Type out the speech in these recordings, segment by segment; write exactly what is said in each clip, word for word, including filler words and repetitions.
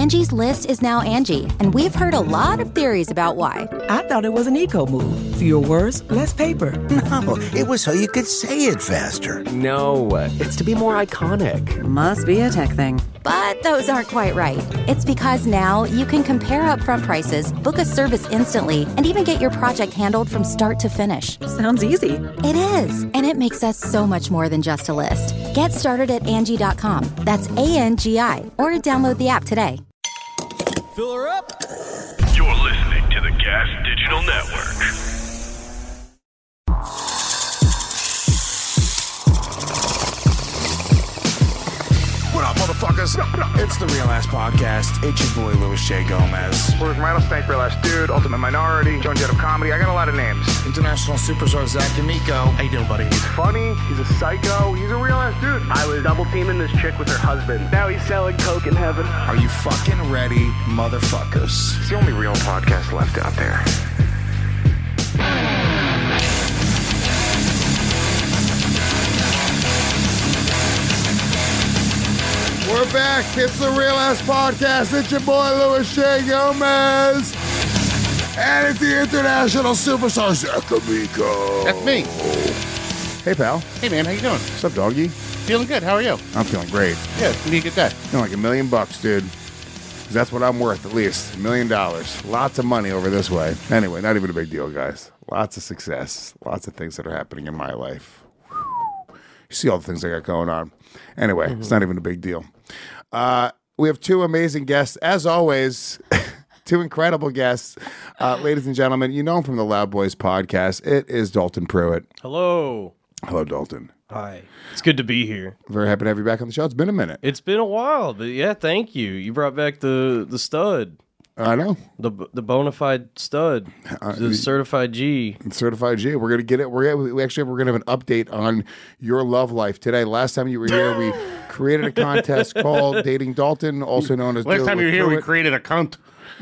Angie's List is now Angie, and we've heard a lot of theories about why. I thought it was an eco move. Fewer words, less paper. No, it was so you could say it faster. No, it's to be more iconic. Must be a tech thing. But those aren't quite right. It's because now you can compare upfront prices, book a service instantly, and even get your project handled from start to finish. Sounds easy. It is, and it makes us so much more than just a list. Get started at Angie dot com. That's A N G I, or download the app today. Fill her up. You're listening to the Gas Digital Network. What up, motherfuckers? It's the Real Ass Podcast. It's your boy, Louis J. Gomez. Where's Rattlesnake, Real Ass Dude, Ultimate Minority, Joan Jett of Comedy. I got a lot of names. International superstar Zach D'Amico. How you doing, buddy? He's funny. He's a psycho. He's a real ass dude. I was double teaming this chick with her husband. Now he's selling coke in heaven. Are you fucking ready, motherfuckers? It's the only real podcast left out there. We're back. It's the Real Ass Podcast. It's your boy, Louis J. Gomez. And it's the international superstar, Zach D'Amico. That's me. Hey, pal. Hey, man. How you doing? What's up, doggy? Feeling good. How are you? I'm feeling great. Good. What do you get that? Feeling like a million bucks, dude. 'Cause that's what I'm worth, at least. A million dollars. Lots of money over this way. Anyway, not even a big deal, guys. Lots of success. Lots of things that are happening in my life. You see all the things I got going on. Anyway, mm-hmm. It's not even a big deal. Uh, we have two amazing guests, as always. Two incredible guests. Uh, ladies and gentlemen, you know him from the Loud Boys podcast. It is Dalton Pruitt. Hello. Hello, Dalton. Hi. It's good to be here. Very happy to have you back on the show. It's been a minute. It's been a while, but yeah, thank you. You brought back the, the stud. I know. The the bona fide stud. Uh, the certified G. Certified G. We're going to get it. We're gonna, we actually we're going to have an update on your love life today. Last time you were here, we created a contest called Dating Dalton, also known as... Last time you were here, Pruitt. We created a cunt.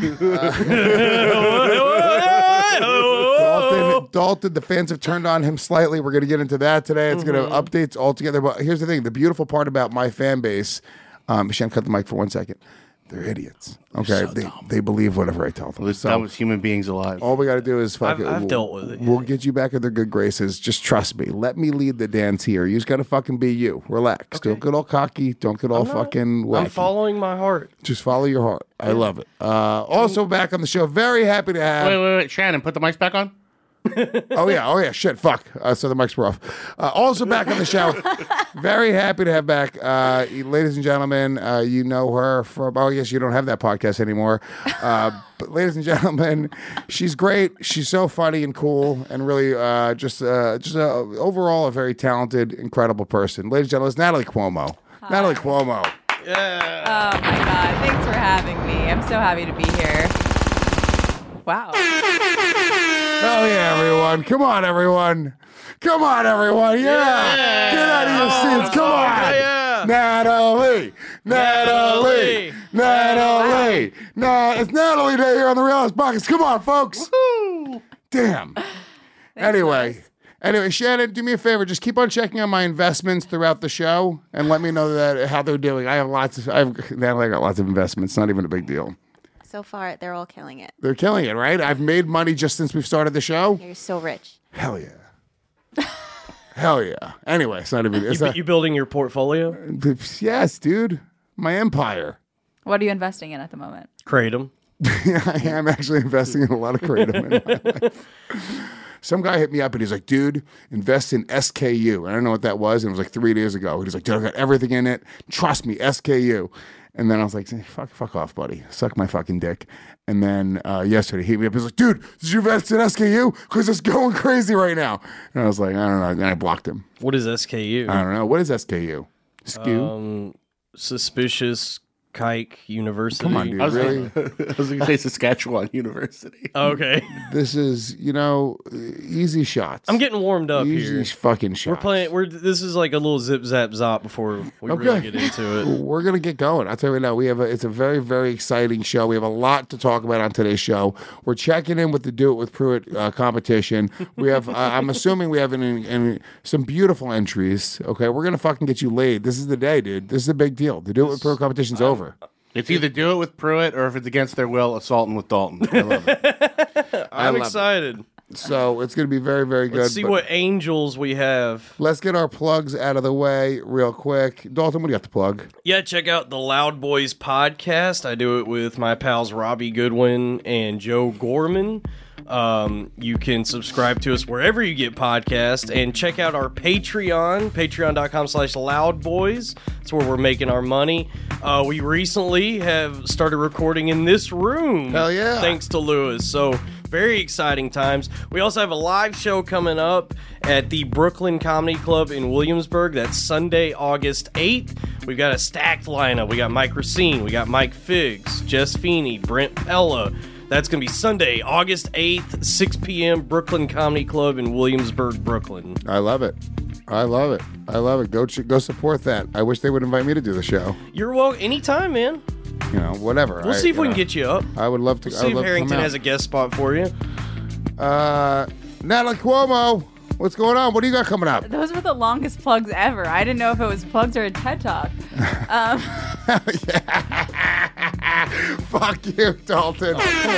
Dalton, Dalton, the fans have turned on him slightly. We're going to get into that today. It's mm-hmm. going to updates altogether. But here's the thing. The beautiful part about my fan base, um, Shem, cut the mic for one second. They're idiots. Okay, so they dumb. they believe whatever I tell them. Well, so, that was human beings alive. All we got to do is fuck I've, it. I've we'll, dealt with it. Yeah. We'll get you back in their good graces. Just trust me. Let me lead the dance here. You just got to fucking be you. Relax. Okay. Don't get all cocky. Don't get all not, fucking wacky. I'm following my heart. Just follow your heart. I love it. Uh, also back on the show. Very happy to have. Wait, wait, wait. Shannon, put the mics back on. oh yeah, oh yeah, shit, fuck. Uh, so the mics were off. Uh, also back on the show, very happy to have back, uh, ladies and gentlemen. Uh, you know her from. Oh yes, you don't have that podcast anymore. Uh, but ladies and gentlemen, she's great. She's so funny and cool, and really uh, just uh, just uh, overall a very talented, incredible person. Ladies and gentlemen, it's Natalie Cuomo. Hi. Natalie Cuomo. Yeah. Oh my God! Thanks for having me. I'm so happy to be here. Wow. Oh yeah, everyone! Come on, everyone! Come on, everyone! Yeah! yeah. Get out of your seats! Come on! Yeah. Natalie! Natalie! Natalie! Nah, it's Natalie Day here on the Real Ass Podcast. Come on, folks! Woo-hoo. Damn. Anyway, guys. anyway, Shannon, do me a favor. Just keep on checking on my investments throughout the show and let me know that how they're doing. I have lots of. I have Natalie. I got lots of investments. Not even a big deal. So far, they're all killing it. They're killing it, right? I've made money just since we've started the show. You're so rich. Hell yeah. Hell yeah. Anyway, it's not even... It's you, not, you building your portfolio? Yes, dude. My empire. What are you investing in at the moment? Kratom. I am actually investing in a lot of Kratom in my life. Some guy hit me up and he's like, dude, invest in S K U. And I don't know what that was. And it was like three days ago. He's like, dude, I got everything in it. Trust me, S K U. And then I was like, fuck, fuck off, buddy. Suck my fucking dick. And then uh, yesterday, he hit me up. He was like, dude, did you invest in S K U? Because it's going crazy right now. And I was like, I don't know. And I blocked him. What is S K U? I don't know. What is S K U? Skew? Um, suspicious Kike University. Come on, dude. I was really? Gonna, I was going to say Saskatchewan University. Okay. This is, you know, easy shots. I'm getting warmed up easy here. fucking shots. We're playing. We're this is like a little zip zap zop before we okay. really get into it. We're gonna get going. I'll tell you right now. We have a, it's a very very exciting show. We have a lot to talk about on today's show. We're checking in with the Do It with Pruitt uh, competition. We have. Uh, I'm assuming we have an, an, some beautiful entries. Okay, we're gonna fucking get you laid. This is the day, dude. This is a big deal. The Do It with Pruitt competition's I'm, over. It's either do it with Pruitt or if it's against their will, assaulting with Dalton. I love it. I'm love excited. It. So it's going to be very, very good. Let's see what angels we have. Let's get our plugs out of the way real quick. Dalton, what do you got to plug? Yeah, check out the Loud Boys podcast. I do it with my pals Robbie Goodwin and Joe Gorman. Um, you can subscribe to us wherever you get podcasts and check out our Patreon, patreon.com slash loudboys. That's where we're making our money. Uh, we recently have started recording in this room. Hell yeah. Thanks to Lewis. So very exciting times. We also have a live show coming up at the Brooklyn Comedy Club in Williamsburg. That's Sunday, August eighth. We've got a stacked lineup. We got Mike Racine. We got Mike Figs, Jess Feeney, Brent Pella. That's going to be Sunday, August eighth, six p.m., Brooklyn Comedy Club in Williamsburg, Brooklyn. I love it. I love it. I love it. Go ch- go support that. I wish they would invite me to do the show. You're welcome. Anytime, man. You know, whatever. We'll I, see if we know, can get you up. I would love to. We'll I see would if love Harrington to come has out. a guest spot for you. Uh, Natalie Cuomo, what's going on? What do you got coming up? Those were the longest plugs ever. I didn't know if it was plugs or a TED Talk. Um, Fuck you, Dalton.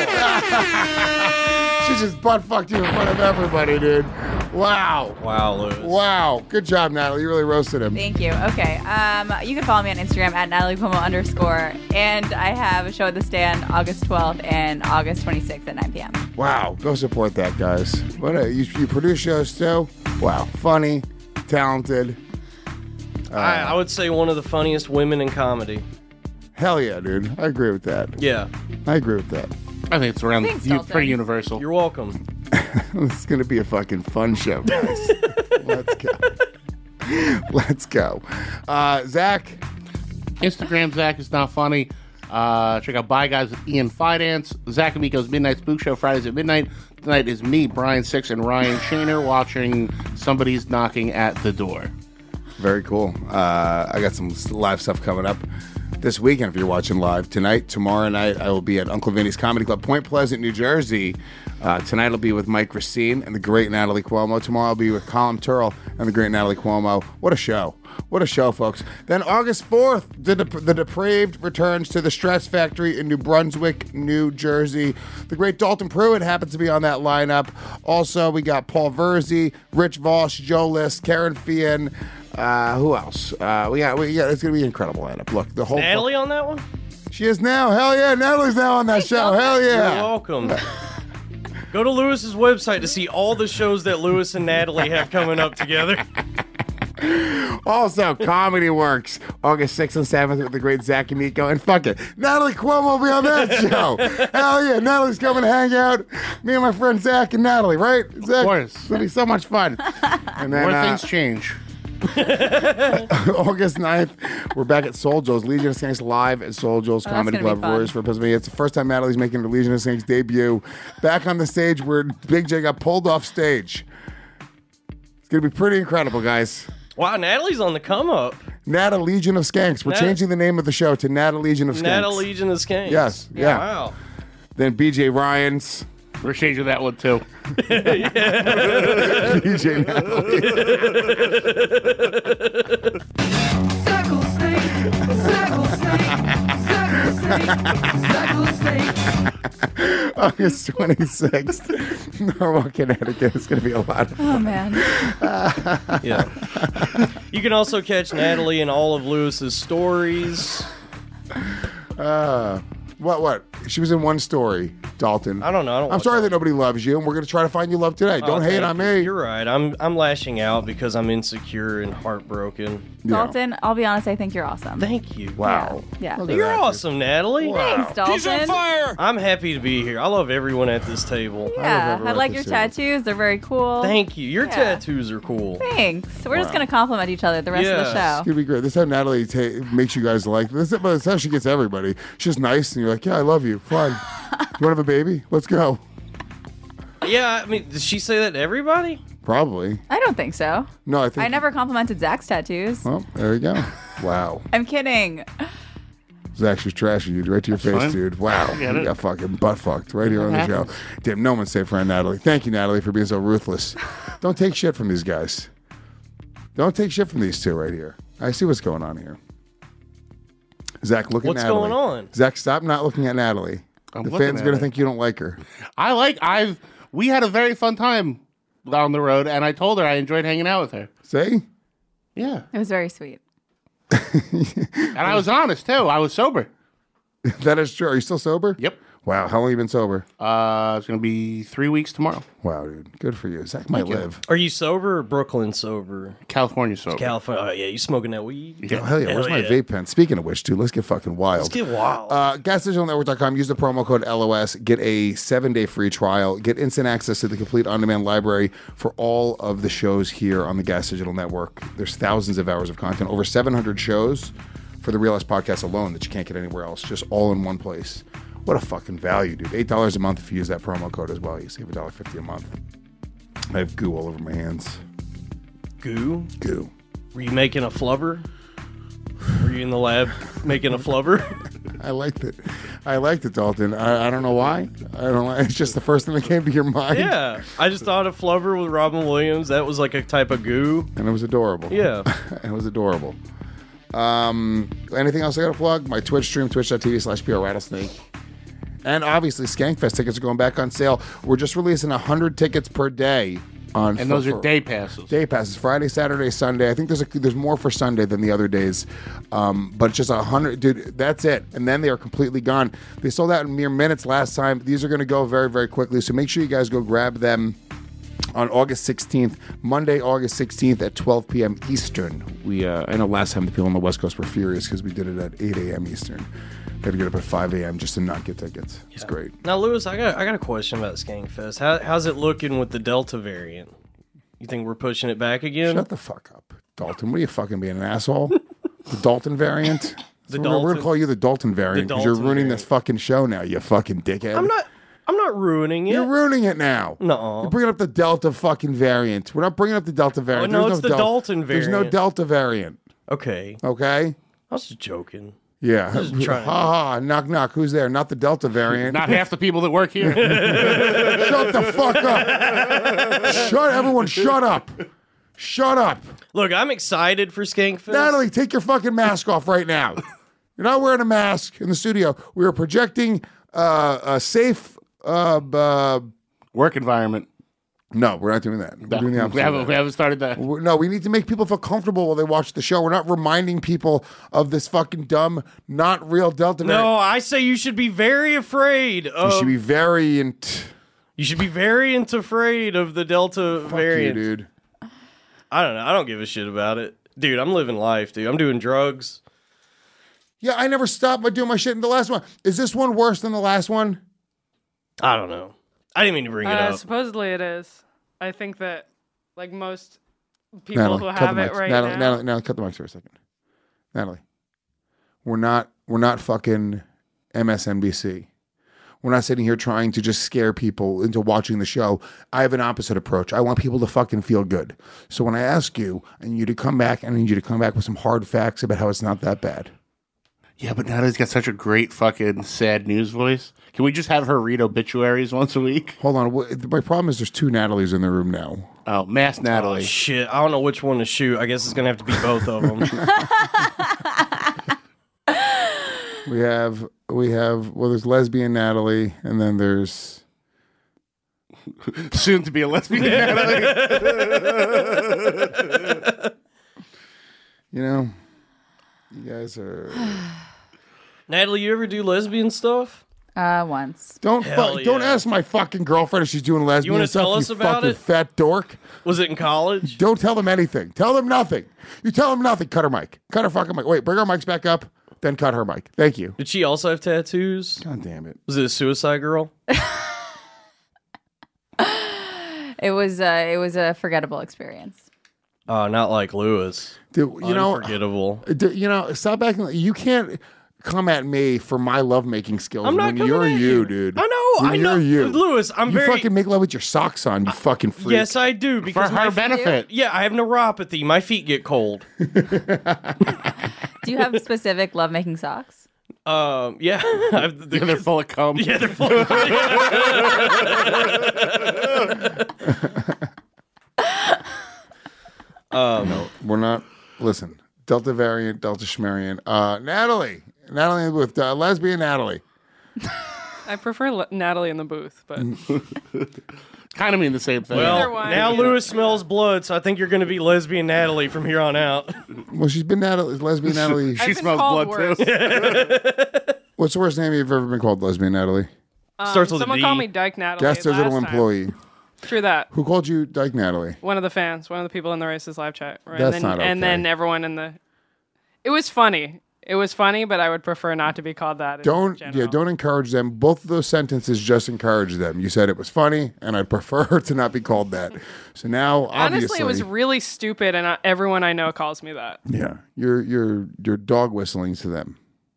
She just butt fucked you in front of everybody, dude. Wow. Wow, Lewis. Wow. Good job, Natalie. You really roasted him. Thank you. Okay. Um, you can follow me on Instagram at Natalie Cuomo underscore. And I have a show at the Stand August twelfth and August twenty-sixth at nine p.m. Wow. Go support that, guys. What a, you, you produce shows too? Wow. Funny, talented. Uh, I, I would say one of the funniest women in comedy. Hell yeah, dude. I agree with that. Yeah. I agree with that. I think it's around Thanks, you, Dalton. pretty universal. You're welcome. This is going to be a fucking fun show, guys. Let's go. Let's go. Uh, Zach? Instagram, Zach is not funny. Uh, check out Bye Guys with Ian Fidance. Zach Amico's Midnight Spook Show, Fridays at midnight. Tonight is me, Brian Six, and Ryan Shaner watching Somebody's Knocking at the Door. Very cool. Uh, I got some live stuff coming up this weekend if you're watching live. Tonight, tomorrow night, I will be at Uncle Vinny's Comedy Club, Point Pleasant, New Jersey. Uh, tonight I'll be with Mike Racine and the great Natalie Cuomo. Tomorrow I'll be with Colin Turrell and the great Natalie Cuomo. What a show. What a show, folks. Then August fourth, the, Dep- the Depraved returns to the Stress Factory in New Brunswick, New Jersey. The great Dalton Pruitt happens to be on that lineup. Also, we got Paul Verzi, Rich Voss, Joe List, Karen Fian. Uh, who else? Uh, we got, we got, it's going to be an incredible lineup. Look, the whole. Natalie on that one? She is now. Hell yeah. Natalie's now on that show. Hell yeah. You're welcome. Go to Lewis's website to see all the shows that Lewis and Natalie have coming up together. Also, Comedy Works, August sixth and seventh with the great Zach Amico. And fuck it, Natalie Cuomo will be on that show. Hell yeah, Natalie's coming to hang out. Me and my friend Zach and Natalie, right? Zach? Of course. It's going to be so much fun. And then, More uh, things change. August ninth, we're back at Soul Joe's, Legion of Skanks live at Soul Joe's Oh, Comedy that's gonna be Club, fun. Royersford, Pennsylvania. It's the first time Natalie's making the Legion of Skanks debut. Back on the stage where Big J got pulled off stage. It's going to be pretty incredible, guys. Wow, Natalie's on the come up. Nata Legion of Skanks. We're Nat- changing the name of the show to Nata Legion of Skanks. Nata Legion of Skanks. Yes, yeah. Wow. Then B J Ryan's. We're changing that one too. B J Natalie. August twenty-sixth, Norwalk, Connecticut. It's going to be a lot of fun. Oh, man. Yeah. You can also catch Natalie in all of Lewis's stories. Uh, what, what? She was in one story, Dalton. I don't know. I don't I'm watch sorry that nobody loves you, and we're going to try to find you love today. Oh, Don't hate thank on you. me. You're right. I'm I'm lashing out because I'm insecure and heartbroken. Dalton, I'll be honest, I think you're awesome. Thank you. Wow. Yeah. Look at You're that, dude. awesome, Natalie. Thanks, Dalton. He's on fire! I'm happy to be here. I love everyone at this table. Yeah, everyone I like at your this table. tattoos. They're very cool. Thank you. Your Yeah. tattoos are cool. Thanks. We're just Wow. going to compliment each other the rest of the Yes. It's show. gonna be great. This is how Natalie ta- makes you guys like this. But it's how she gets everybody. She's nice, and you're like, "Yeah, I love you. Fine. You want to have a baby? Let's go." Yeah, I mean, did she say that to everybody? Probably. I don't think so. No, I think. I never complimented Zach's tattoos. Well, there you go. Wow. I'm kidding. Zach, she's trashing you right to your face, fine. dude. Wow. get You it. got fucking butt fucked right here on the show. Damn, no one's safe for Natalie. Thank you, Natalie, for being so ruthless. Don't take shit from these guys. Don't take shit from these two right here. I see what's going on here. Zach, look What's at Natalie. going on? Zach, stop not looking at Natalie. I'm the looking fans are at going to her. think you don't like her. I like. I've. We had a very fun time down the road, and I told her I enjoyed hanging out with her. See? Yeah, It was very sweet. and I was honest too. I was sober. That is true. Are you still sober? Yep. Wow. How long have you been sober? Uh, it's gonna be three weeks tomorrow. Wow, dude. Good for you. Zach might you. live. Are you sober or Brooklyn sober? California sober. California. Oh, yeah, you smoking that weed? Oh, hell yeah. Where's my yeah. vape pen? Speaking of which, dude, let's get fucking wild. Let's get wild. Uh, gas digital network dot com. Use the promo code L O S. Get a seven-day free trial. Get instant access to the complete on-demand library for all of the shows here on the Gas Digital Network. There's thousands of hours of content. Over seven hundred shows for the Real S Podcast alone that you can't get anywhere else. Just all in one place. What a fucking value, dude. eight dollars a month if you use that promo code as well. You save one dollar fifty a month. I have goo all over my hands. Goo? Goo. Were you making a flubber? Were you in the lab making a flubber? I liked it. I liked it, Dalton. I, I don't know why. I don't know. It's just the first thing that came to your mind. Yeah. I just thought of flubber with Robin Williams. That was like a type of goo. And it was adorable. Yeah. It was adorable. Um, anything else I got to plug? My Twitch stream, twitch.tv slash PR Rattlesnake. And obviously, Skankfest tickets are going back on sale. We're just releasing one hundred tickets per day. On And those are day passes. Day passes, Friday, Saturday, Sunday. I think there's a, there's more for Sunday than the other days, um, but just a hundred, dude. That's it. And then they are completely gone. They sold out in mere minutes last time. These are going to go very, very quickly. So make sure you guys go grab them on August sixteenth, Monday, August sixteenth at twelve p.m. Eastern. We uh, I know last time the people on the West Coast were furious because we did it at eight a.m. Eastern. Got to get up at five a.m. just to not get tickets. It's great. Now, Lewis, I got I got a question about Skankfest. How, how's it looking with the Delta variant? You think we're pushing it back again? Shut the fuck up, Dalton. What are you fucking being an asshole? The Dalton variant? The So we're- We're Dalton- gonna call you the Dalton variant because you're Dalton ruining variant. this fucking show now. You fucking dickhead. I'm not. I'm not ruining it. You're ruining it now. No. You're bringing up the Delta fucking variant. We're not bringing up the Delta variant. Oh, no, There's it's the Del- Dalton There's no variant. Delta variant. Okay. Okay. I was just joking. Yeah. Just Ha trying to- ha. Knock knock. Who's there? Not the Delta variant. Not half the people that work here. Shut the fuck up. Shut everyone. Shut up. Shut up. Look, I'm excited for Skankfest. Natalie, take your fucking mask off right now. You're not wearing a mask in the studio. We are projecting uh, a safe uh, uh, Work environment. No, we're not doing that. We're doing the opposite. We of haven't, that. we haven't started that. We're- No, we need to make people feel comfortable while they watch the show. We're not reminding people of this fucking dumb, not real Delta variant. No, I say you should be very afraid of. You should be very int- You should be very into afraid of the Delta Fuck variant, you, dude. I don't know. I don't give a shit about it, dude. I'm living life, dude. I'm doing drugs. Yeah, I never stopped by doing my shit in the last one. Is this one worse than the last one? I don't know. I didn't mean to bring it Uh, up. supposedly it is. I think that, like most people Natalie, who cut have the it mics. right Natalie, now. Natalie, Natalie, cut the mics for a second. Natalie, we're not we're not fucking M S N B C. We're not sitting here trying to just scare people into watching the show. I have an opposite approach. I want people to fucking feel good. So when I ask you, I need you to come back, I need you to come back with some hard facts about how it's not that bad. Yeah, but Natalie's got such a great fucking sad news voice. Can we just have her read obituaries once a week? Hold on. wh- My problem is there's two Natalies in the room now. Oh, Mass Natalie. Oh, shit. I don't know which one to shoot. I guess it's going to have to be both of them. We have, we have, well, there's lesbian Natalie, and then there's soon to be a lesbian Natalie. You know, you guys are. Natalie, you ever do lesbian stuff? Uh, once. Don't Hell fu- don't yeah. ask my fucking girlfriend if she's doing lesbian You want to stuff. tell you us about fucking it? fat dork. Was it in college? Don't tell them anything. Tell them nothing. You tell them nothing. Cut her mic. Cut her fucking mic. Wait, bring our mics back up. Then cut her mic. Thank you. Did she also have tattoos? God damn it. Was it a suicide girl? It was uh, it was a forgettable experience. Oh, not like Lewis. Dude, you know, Unforgettable. d- you know, stop acting. like- You can't come at me for my lovemaking skills I'm not when coming you're at you, you. dude. I know, When I you're know. you. Lewis, I'm you very- fucking make love with your socks on, you fucking freak. Yes, I do. Because her my benefit. Yeah, I have neuropathy. My feet get cold. Do you have specific lovemaking socks? Um, yeah. I've- Yeah, they're full of cum. Yeah, they're full of um, No, we're not. Listen, Delta variant, Delta schmariant. Uh, Natalie, Natalie in the booth. Uh, lesbian Natalie. I prefer Le- Natalie in the booth, but kind of mean the same thing. Well, one, now you Lewis smells blood, so I think you're going to be lesbian Natalie from here on out. Well, she's been Natalie, lesbian Natalie. I've been called worse. What's the worst name you've ever been called, lesbian Natalie? Um, Starts with a someone D. called me Dyke Natalie. Guest digital last time. employee. True that. Who called you Dyke Natalie? One of the fans, one of the people in the Races live chat. Right? That's and then, not And then okay. everyone in the. It was funny. It was funny, but I would prefer not to be called that. in Don't general. yeah, don't encourage them. Both of those sentences just encourage them. You said it was funny, and I'd prefer to not be called that. So now, obviously, Honestly, it was really stupid, and uh, everyone I know calls me that. yeah, you're you're you're dog whistling to them.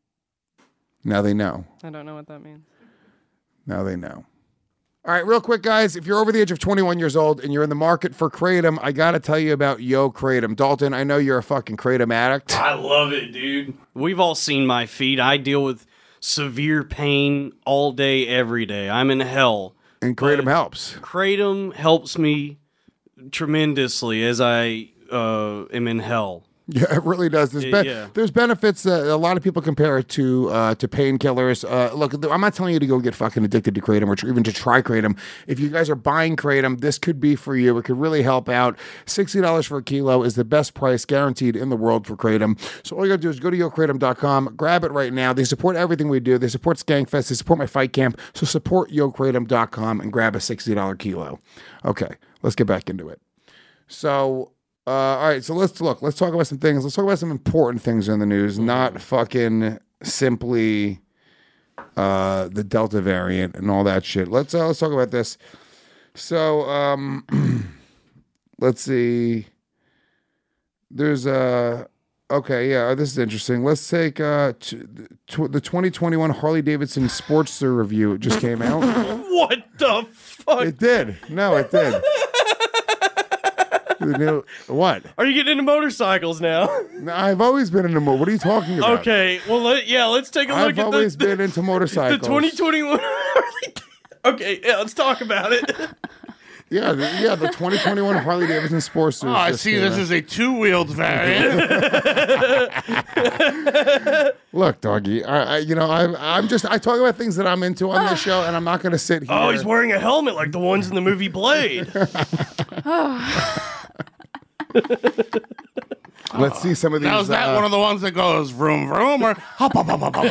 Now they know. I don't know what that means. Now they know. All right, real quick, guys. If you're over the age of twenty-one years old and you're in the market for Kratom, I got to tell you about Yo Kratom. Dalton, I know you're a fucking Kratom addict. I love it, dude. We've all seen my feet. I deal with severe pain all day, every day. I'm in hell. And Kratom helps. Kratom helps me tremendously as I uh, am in hell. Yeah, it really does. There's, Yeah, be- yeah. there's benefits. Uh, a lot of people compare it to uh, to painkillers. Uh, look, I'm not telling you to go get fucking addicted to Kratom or to, even to try Kratom. If you guys are buying Kratom, this could be for you. It could really help out. sixty dollars for a kilo is the best price guaranteed in the world for Kratom. So all you got to do is go to yo kratom dot com, grab it right now. They support everything we do. They support Skankfest. They support my fight camp. So support yo kratom dot com and grab a sixty dollars kilo. Okay, let's get back into it. So... Uh, all right, so let's look. Let's talk about some things. Let's talk about some important things in the news, not fucking simply uh, the Delta variant and all that shit. Let's uh, let's talk about this. So, um, let's see. There's a uh, okay, yeah. This is interesting. Let's take uh, t- t- the twenty twenty-one Harley Davidson Sportster review. It just came out. What the fuck? It did. No, it did. What? Are you getting into motorcycles now? No, I've always been into mo. What are you talking about? Okay, well, let, yeah, let's take a look I've at always the, been into motorcycles. the twenty twenty-one. Okay, yeah, let's talk about it. Yeah, the, yeah, the twenty twenty-one Harley Davidson Sportster. Oh, I see. This is a two-wheeled variant. Look, doggy. I, I, you know, I'm, I'm just. I talk about things that I'm into on this show, and I'm not going to sit here. Oh, he's wearing a helmet like the ones in the movie Blade. Let's see some of these. Now, is that uh, one of the ones that goes vroom vroom or hop hop hop hop hop?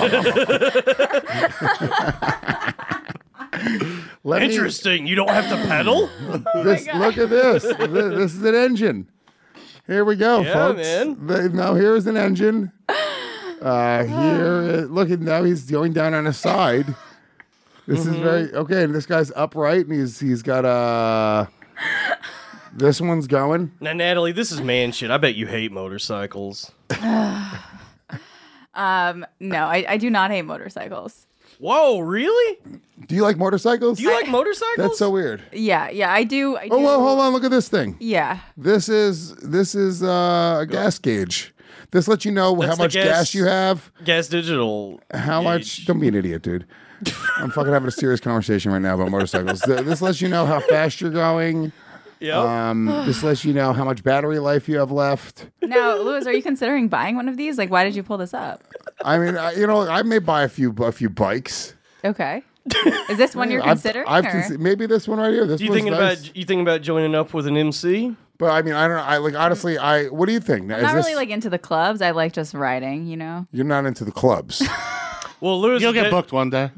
Let me- Interesting. You don't have to pedal? this, look at this. this. This is an engine. Here we go, Yeah, folks. man. The- now here's an engine. Uh, here, uh, look at now he's going down on his side. This Mm-hmm. is very okay. And this guy's upright, and he's he's got a. This one's going. Now, Natalie, this is man shit. I bet you hate motorcycles. Um, no, I, I do not hate motorcycles. Whoa, really? Do you like motorcycles? Do you like motorcycles? That's so weird. Yeah, yeah, I do. I do. Oh, well, hold on. Look at this thing. Yeah. This is this is uh, a gas gauge. This lets you know That's how the much gas, gas- you have. Gas digital. How gauge. much? Don't be an idiot, dude. I'm fucking having a serious conversation right now about motorcycles. Th- This lets you know how fast you're going. Yep. Um, this lets you know how much battery life you have left. Now, Louis, are you considering buying one of these? Like, why did you pull this up? I mean, I, you know, I may buy a few a few bikes. Okay. Is this one you're I've- considering? I've or- consi- maybe this one right here. This you one's thinking nice. about you thinking about joining up with an M C? But I mean, I don't know. I like honestly. I what do you think? I'm Is not this- really like into the clubs. I like just riding, you know? You're not into the clubs. Well, Lewis, You'll get did- booked one day.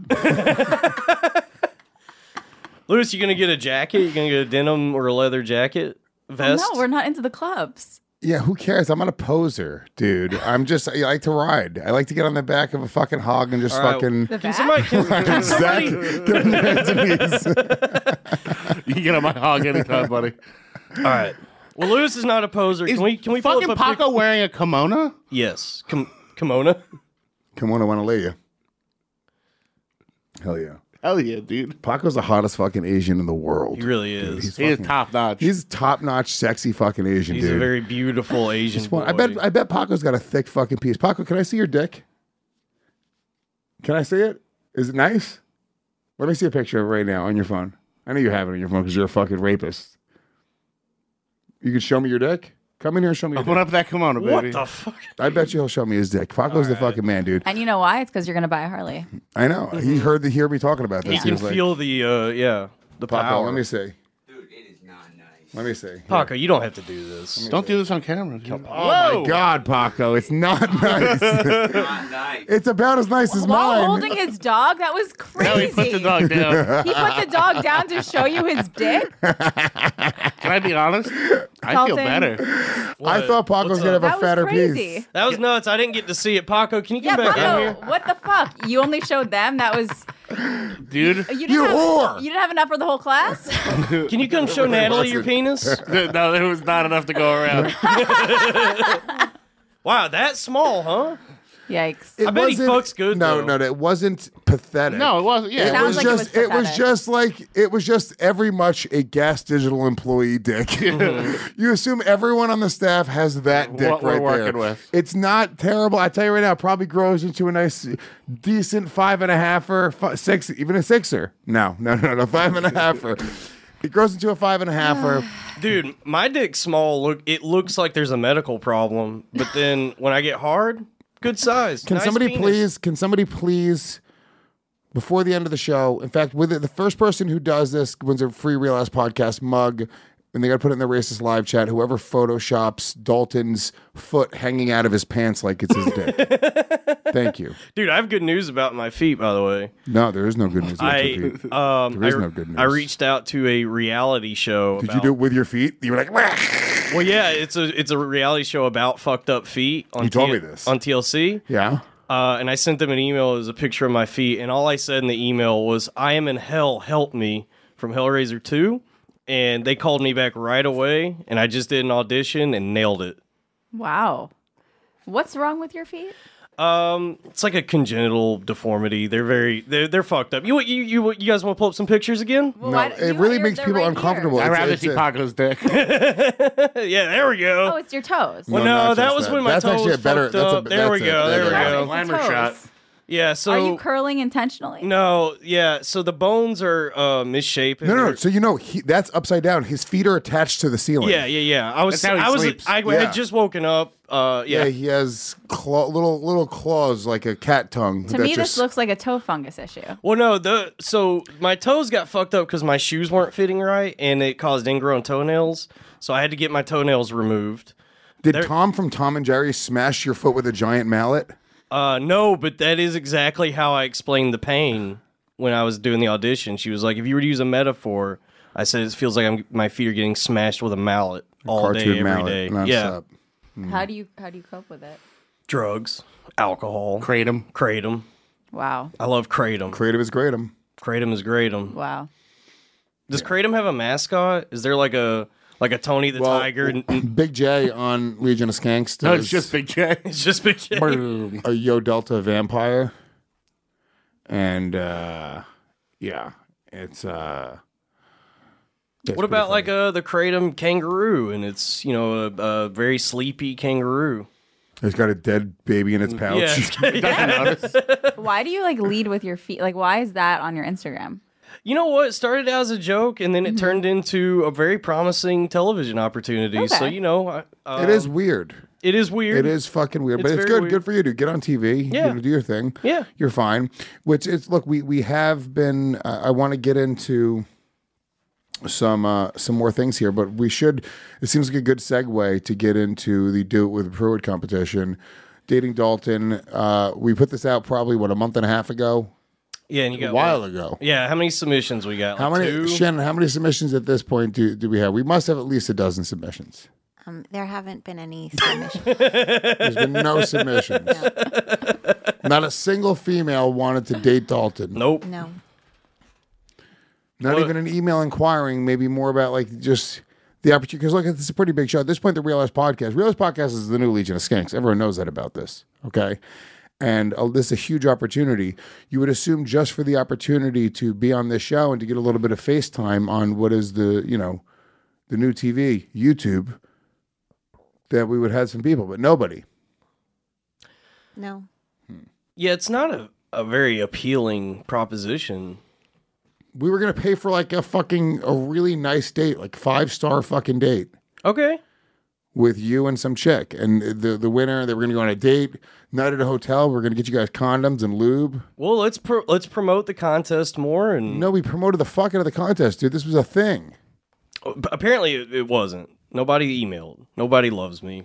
Lewis, you gonna get a jacket? You gonna get a denim or a leather jacket? Vest? Oh, no, we're not into the clubs. Yeah, who cares? I'm not a poser, dude. I'm just, I like to ride. I like to get on the back of a fucking hog and just All right. fucking. The Can back? somebody? Can, can Zach, somebody get on your hands and knees. You can get on my hog anytime, buddy. all right. Well, Lewis is not a poser. Is Can we? Can we pull fucking up a pic- Paco wearing a kimono? Yes. Kim- kimono. Come on, I want to lay you. Hell yeah. Hell yeah, dude. Paco's the hottest fucking Asian in the world. He really Dude, is. he's He is fucking- top notch. He's top notch, sexy fucking Asian, He's dude. a very beautiful Asian He's one- boy. I bet. I bet Paco's got a thick fucking piece. Paco, can I see your dick? Can I see it? Is it nice? Let me see a picture of it right now on your phone. I know you have it on your phone because you're a fucking rapist. You can show me your dick. Come in here and show me. Open up that kimono, baby. What the fuck? I bet you he'll show me his dick. Paco's the fucking man, dude. And you know why? It's because you're going to buy a Harley. I know. He heard the hear me talking about this. You He can was like, feel the uh, yeah the Paco, power. let me see. Let me see. Paco, you don't have to do this. Don't do this on camera. Oh my God, Paco! It's not nice. Not nice. It's about as nice as While mine. holding his dog? That was crazy. No, he put the dog down. He put the dog down to show you his dick? Can I be honest? I feel Dalton. better. I thought Paco was gonna have a That was fatter crazy. piece. That was nuts. I didn't get to see it. Paco, can you Yeah, come back in Paco, here? what the fuck? You only showed them? That was... Dude. You, didn't You have, whore! You didn't have enough for the whole class? Can you come show Natalie your penis? No, there was not enough to go around. Wow, that small, huh? Yikes. It I bet he wasn't- fucks good, No, though. no, no, it wasn't pathetic. No, it wasn't. Yeah, It Sounds was like it was just it was pathetic. just like it was just every much a Gas Digital employee dick. You assume everyone on the staff has that dick What we're right working there. with. It's not terrible. I tell you right now, it probably grows into a nice, decent five and a halfer, fi- six, even a sixer. No, no, no, no, five and a halfer. It grows into a five and a halfer. Dude, my dick's small. Look, it looks like there's a medical problem, but then when I get hard, good size. Can Nice somebody penis. please? Can somebody please? Before the end of the show, in fact, with it, the first person who does this wins a free Real Ass Podcast mug, and they got to put it in the racist live chat. Whoever photoshops Dalton's foot hanging out of his pants like it's his dick. Thank you. Dude, I have good news about my feet, by the way. No, there is no good news. about I your feet. um, There is I, no good news. I reached out to a reality show. Did about, you do it with your feet? You were like, "Wah." Well, yeah, it's a it's a reality show about fucked up feet. On You told T- me this. on T L C. Yeah. Uh, and I sent them an email. It was a picture of my feet, and all I said in the email was, "I am in hell. Help me!" from Hellraiser two. And they called me back right away, and I just did an audition and nailed it. Wow. What's wrong with your feet? Um, it's like a congenital deformity. They're very they're they're fucked up. You you you you guys want to pull up some pictures again? Well, No, why- it you- really you're- makes they're people right uncomfortable. I'd It's- rather it's see a- Paco's dick. Yeah, there we go. Oh, it's your toes. Well, No, no, not that just was that. when my That's toe actually was a better- fucked that's a- up. There we that's a- go. There we that's a- go. It's the Glamour toes. shot. Yeah. So Are you curling intentionally? no, yeah. So the bones are uh, misshapen. No, no, no. They're- So you know he, that's upside down. His feet are attached to the ceiling. Yeah, yeah, yeah. I was, That's how he I was, sleeps. I Yeah. had just woken up. Uh, yeah. Yeah, he has claw, little little claws like a cat tongue. To that me, just, this looks like a toe fungus issue. Well, no, the so my toes got fucked up because my shoes weren't fitting right, and it caused ingrown toenails. So I had to get my toenails removed. Did They're- Tom from Tom and Jerry smash your foot with a giant mallet? Uh, no, but that is exactly how I explained the pain when I was doing the audition. She was like, "If you were to use a metaphor," I said, "It feels like I'm my feet are getting smashed with a mallet all Cartoon day, every mallet. day." nonstop. Yeah, How do you how do you cope with it? drugs, alcohol, Kratom. kratom. Wow. I love kratom. Creative is kratom. Kratom is kratom. Wow. Does kratom have a mascot? Is there like a like a Tony the Well, Tiger? and- Big J on Legion of Skanks. No, does it's just Big J. It's just big shit. Boom. a Yo Delta vampire, and uh, yeah, it's uh. it's What about pretty like uh the kratom kangaroo? And it's you know a, a very sleepy kangaroo. funny. It's got a dead baby in its pouch. Yeah, yeah. Why do you like lead with your feet? Like, why is that on your Instagram? You know what? It started out as a joke, and then it turned into a very promising television opportunity. So Okay. you know, I- um, It is weird. It is weird. It is fucking weird, but It's it's very good. weird. Good for you, dude. Get on T V. Yeah. You know, do your thing. Yeah. You're fine. Which is look, we we have been. Uh, I want to get into some uh, some more things here, but we should. It seems like a good segue to get into the Do It with Pruitt competition. Dating Dalton. Uh, we put this out probably what a month and a half ago. Yeah, and you got a while what? ago. Yeah, how many submissions we got? How Like many, two? Shannon? How many submissions at this point do do we have? We must have at least a dozen submissions. Um, there haven't been any submissions. There's been no submissions. Not a single female wanted to date Dalton. Nope. No. Not What- even an email inquiring, maybe more about like just the opportunity. Because look, it's a pretty big show. At this point, the Real Ass Podcast, Real Ass Podcast is the new Legion of Skanks. Everyone knows that about this. Okay. And uh, this is a huge opportunity. You would assume just for the opportunity to be on this show and to get a little bit of FaceTime on what is the, you know, the new T V, YouTube, that we would have some people, but nobody. No. Yeah, it's not a, a very appealing proposition. We were going to pay for like a fucking, a really nice date, like five star fucking date. Okay. with you and some chick. And the the winner, they were going to go on a date, night at a hotel. We're going to get you guys condoms and lube. Well, let's pro- let's promote the contest more. And No, we promoted the fuck out of the contest, dude. This was a thing. apparently it, it wasn't. Nobody emailed. Nobody loves me.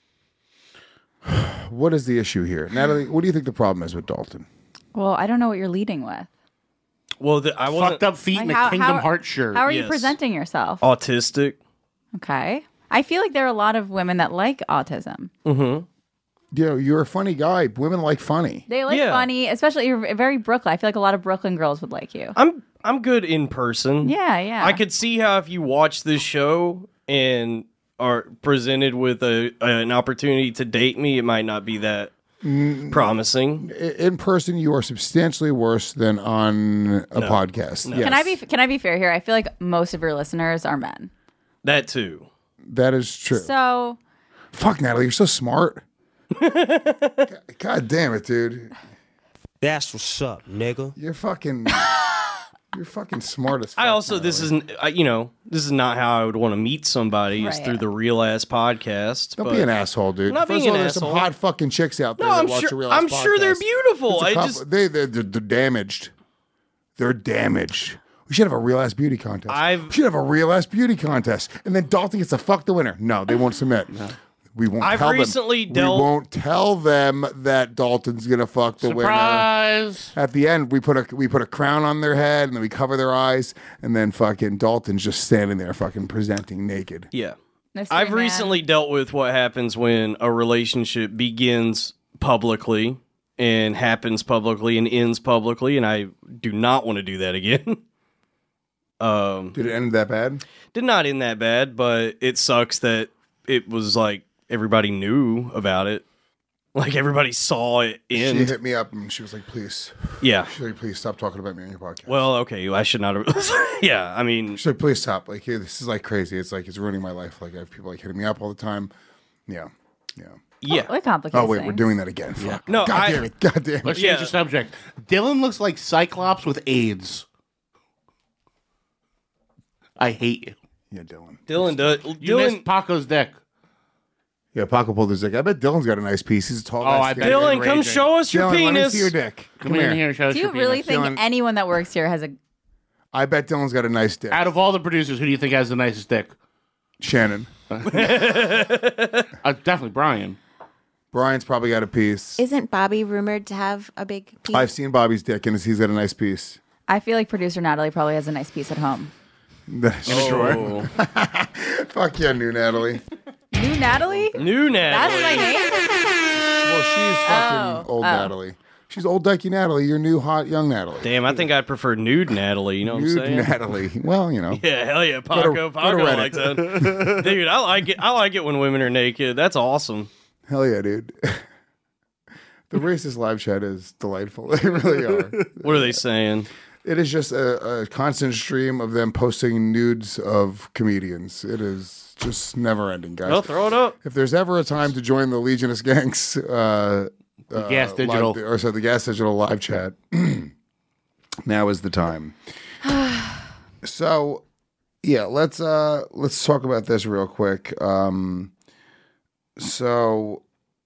What is the issue here? Natalie, what do you think the problem is with Dalton? Well, I don't know what you're leading with. Well, the, I wasn't fucked up feet Like, in a how- Kingdom how- Hearts shirt. How are you Yes. presenting yourself? autistic. Okay. I feel like there are a lot of women that like autism. Mm-hmm. You know, you're a funny guy. Women like funny. They like Yeah. funny, especially you're very Brooklyn. I feel like a lot of Brooklyn girls would like you. I'm I'm good in person. Yeah, yeah. I could see how if you watch this show and are presented with a an opportunity to date me, it might not be that promising. I- In person, you are substantially worse than on a No. podcast. No. Yes. Can I be can I be fair here? I feel like most of your listeners are men. That too. That is true. So Fuck, Natalie, you're so smart. God, God damn it, dude. That's what's up, nigga. You're fucking. You're fucking smart as fuck. I also this isn't I, you know this is not how I would want to meet somebody is Right. through the Real Ass Podcast. Don't but be an asshole, dude. I'm not First being of all, an there's some asshole. hot fucking chicks out there No, that I'm watch sure. the Real I'm Ass sure they're podcast. beautiful. It's a I couple- just they they're, they're, they're damaged. They're damaged. We should have a real ass beauty contest. I've- we should have a real ass beauty contest, and then Dalton gets to fuck the winner. No, they won't submit. We won't. I've tell recently them. dealt- We won't tell them that Dalton's gonna fuck the winner. Surprise! At the end, we put a we put a crown on their head, and then we cover their eyes, and then fucking Dalton's just standing there, fucking presenting naked. yeah. Mystery I've man. recently dealt with what happens when a relationship begins publicly and happens publicly and ends publicly, and I do not want to do that again. um, Did it end that bad? did not end that bad, but it sucks that it was like everybody knew about it. Like everybody saw it She end. hit me up and she was like, "Please, Yeah. she's like, please stop talking about me on your podcast." Well, okay, I should not have. Yeah, I mean, She's like, "Please stop! Like, hey, this is like crazy. It's like it's ruining my life. Like, I have people like hitting me up all the time." Yeah, yeah. yeah. It complicates Oh wait, we're things. doing that again. Fuck. No, God I- damn it! God damn it! Let's Yeah. change the subject. Dylan looks like Cyclops with AIDS. I hate you. Yeah, Dylan. Dylan does. You Dylan, missed Paco's dick. Yeah, Paco pulled his dick. I bet Dylan's got a nice piece. He's a tall. Oh, guy. I bet. Dylan, come show us your Dylan, let me penis. see your dick. Come, in here and show us Do your you really penis. think Dylan- anyone that works here has a I bet Dylan's got a nice dick. Out of all the producers, who do you think has the nicest dick? Shannon. Uh, definitely Brian. Brian's probably got a piece. Isn't Bobby rumored to have a big piece? I've seen Bobby's dick, and he's got a nice piece. I feel like producer Natalie probably has a nice piece at home. That's Oh. sure. Fuck yeah, new Natalie. New Natalie? New Natalie. That's my name? Well, she's fucking Oh, old oh. Natalie. She's old dykey Natalie. You're new hot young Natalie. Damn, I think I'd prefer nude Natalie. You know what Nude I'm saying? Natalie. Well, you know. Yeah, hell yeah, Go Paco. to- go to Paco Reddit. likes that. Dude, I like it. I like it when women are naked. That's awesome. Hell yeah, dude. The racist live chat is delightful. They really are. What are they saying? It is just a, a constant stream of them posting nudes of comedians. It is just never ending, guys. Well, throw it up. If there's ever a time to join the Legionist Gangs, uh, The uh, Gas Digital. live, or so the Gas Digital live chat, now is the time. So, yeah, let's uh, let's talk about this real quick. Um, so,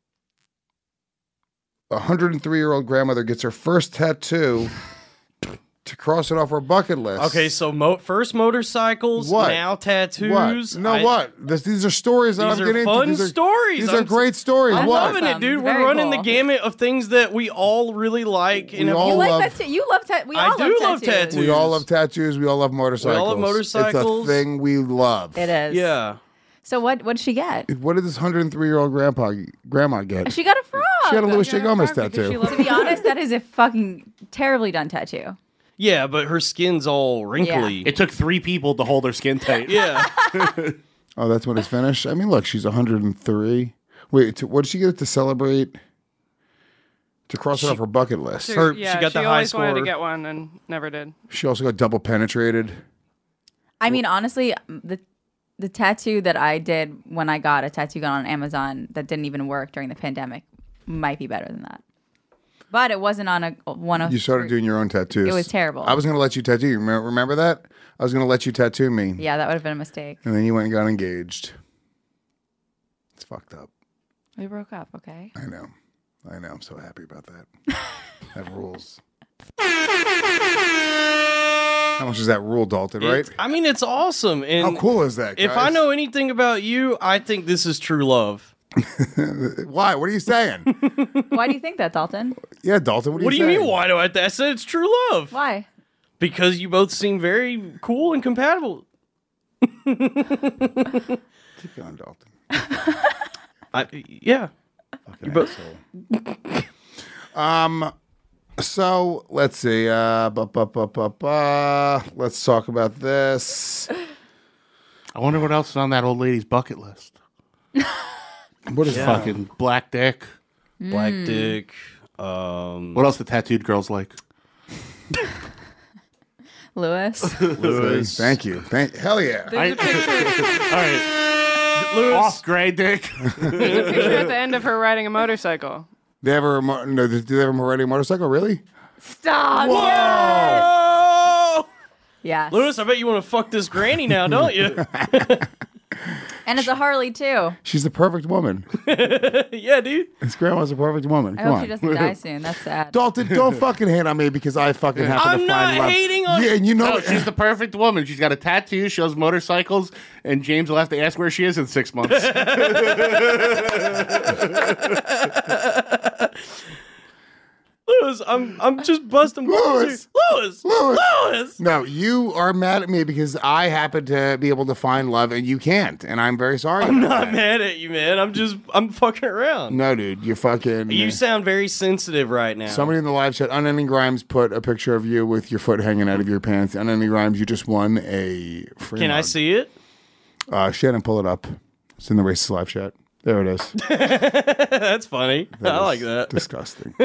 a hundred and three year old grandmother gets her first tattoo to cross it off her bucket list. Okay, so mo- first motorcycles, What? now tattoos. What? No, I- what? This, these are stories that These I'm are getting fun into. These are, stories. These I'm are s- great stories. I'm what? loving it, dude. Very We're running cool. the gamut of things that we all really like. We and have- all You like love- that too? You love tattoos. We I all do love love tattoos. tattoos. We all love tattoos. We all love motorcycles. motorcycles. It's a thing we love. It is. Yeah. So what? What did she get? What did this hundred and three year old grandpa grandma get? She got a frog. She got a Louis J. Gomez because tattoo. she loves- To be honest, that is a fucking terribly done tattoo. Yeah, but her skin's all wrinkly. It took three people to hold her skin tight. Yeah. Oh, that's when it's finished. I mean, look, she's one hundred and three. Wait, to, what did she get to celebrate? To cross it off her bucket list. She, Her- yeah, she got she the high always wanted to score. get one and never did. She also got double penetrated. I mean, honestly, the the tattoo that I did when I got a tattoo gun on Amazon that didn't even work during the pandemic might be better than that. But it wasn't on a one of. You started doing your own tattoos. It was terrible. I was going to let you tattoo you. Remember, remember that? I was going to let you tattoo me. Yeah, that would have been a mistake. And then you went and got engaged. It's fucked up. We broke up, okay? I know. I know. I'm so happy about that. That rules. How much is that rule, Dalton, right? It's- I mean, it's awesome. And How cool is that, If I guys? know anything about you, I think this is true love. Why? What are you saying? Why do you think that, Dalton? Yeah, Dalton, what are What do you you saying? mean, why do I? I said it's true love. Why? Because you both seem very cool and compatible. Keep going, Dalton. I, yeah. Fucking You both- asshole. um, so let's see. Uh, bu- bu- bu- bu- bu- let's talk about this. I wonder what else is on that old lady's bucket list. What is Yeah. that? Fucking black dick. Black Mm. dick. Um, What else the tattooed girls like? Lewis? Lewis. Thank you. Thank. Hell yeah. There's a picture. All right. Lewis. Off gray dick. There's a picture at the end of her riding a motorcycle. They ever? mo- No, do they ever riding a motorcycle? Really? Stop. Whoa. Oh! Yes. Lewis, I bet you want to fuck this granny now, don't you? And it's a Harley, too. She's the perfect woman. Yeah, dude. His grandma's a perfect woman. I Come hope on. she doesn't die soon. That's sad. Dalton, don't fucking hate on me because I fucking happen I'm to not find love. hating on- Yeah, and you know No, what? she's the perfect woman. She's got a tattoo, she loves motorcycles, and James will have to ask where she is in six months. Lewis, I'm I'm just busting balls Lewis. here. Lewis. Lewis. Lewis. No, you are mad at me because I happen to be able to find love and you can't, and I'm very sorry. I'm about not that. mad at you, man. I'm just I'm fucking around. No, dude, you're fucking. You sound very sensitive right now. Somebody in the live chat, Unending Grimes, put a picture of you with your foot hanging out of your pants. Unending Grimes, you just won a free Can I mug. see it? Uh, Shannon, pull it up. It's in the Racist live chat. There it is. That's funny. That I is like that. Disgusting.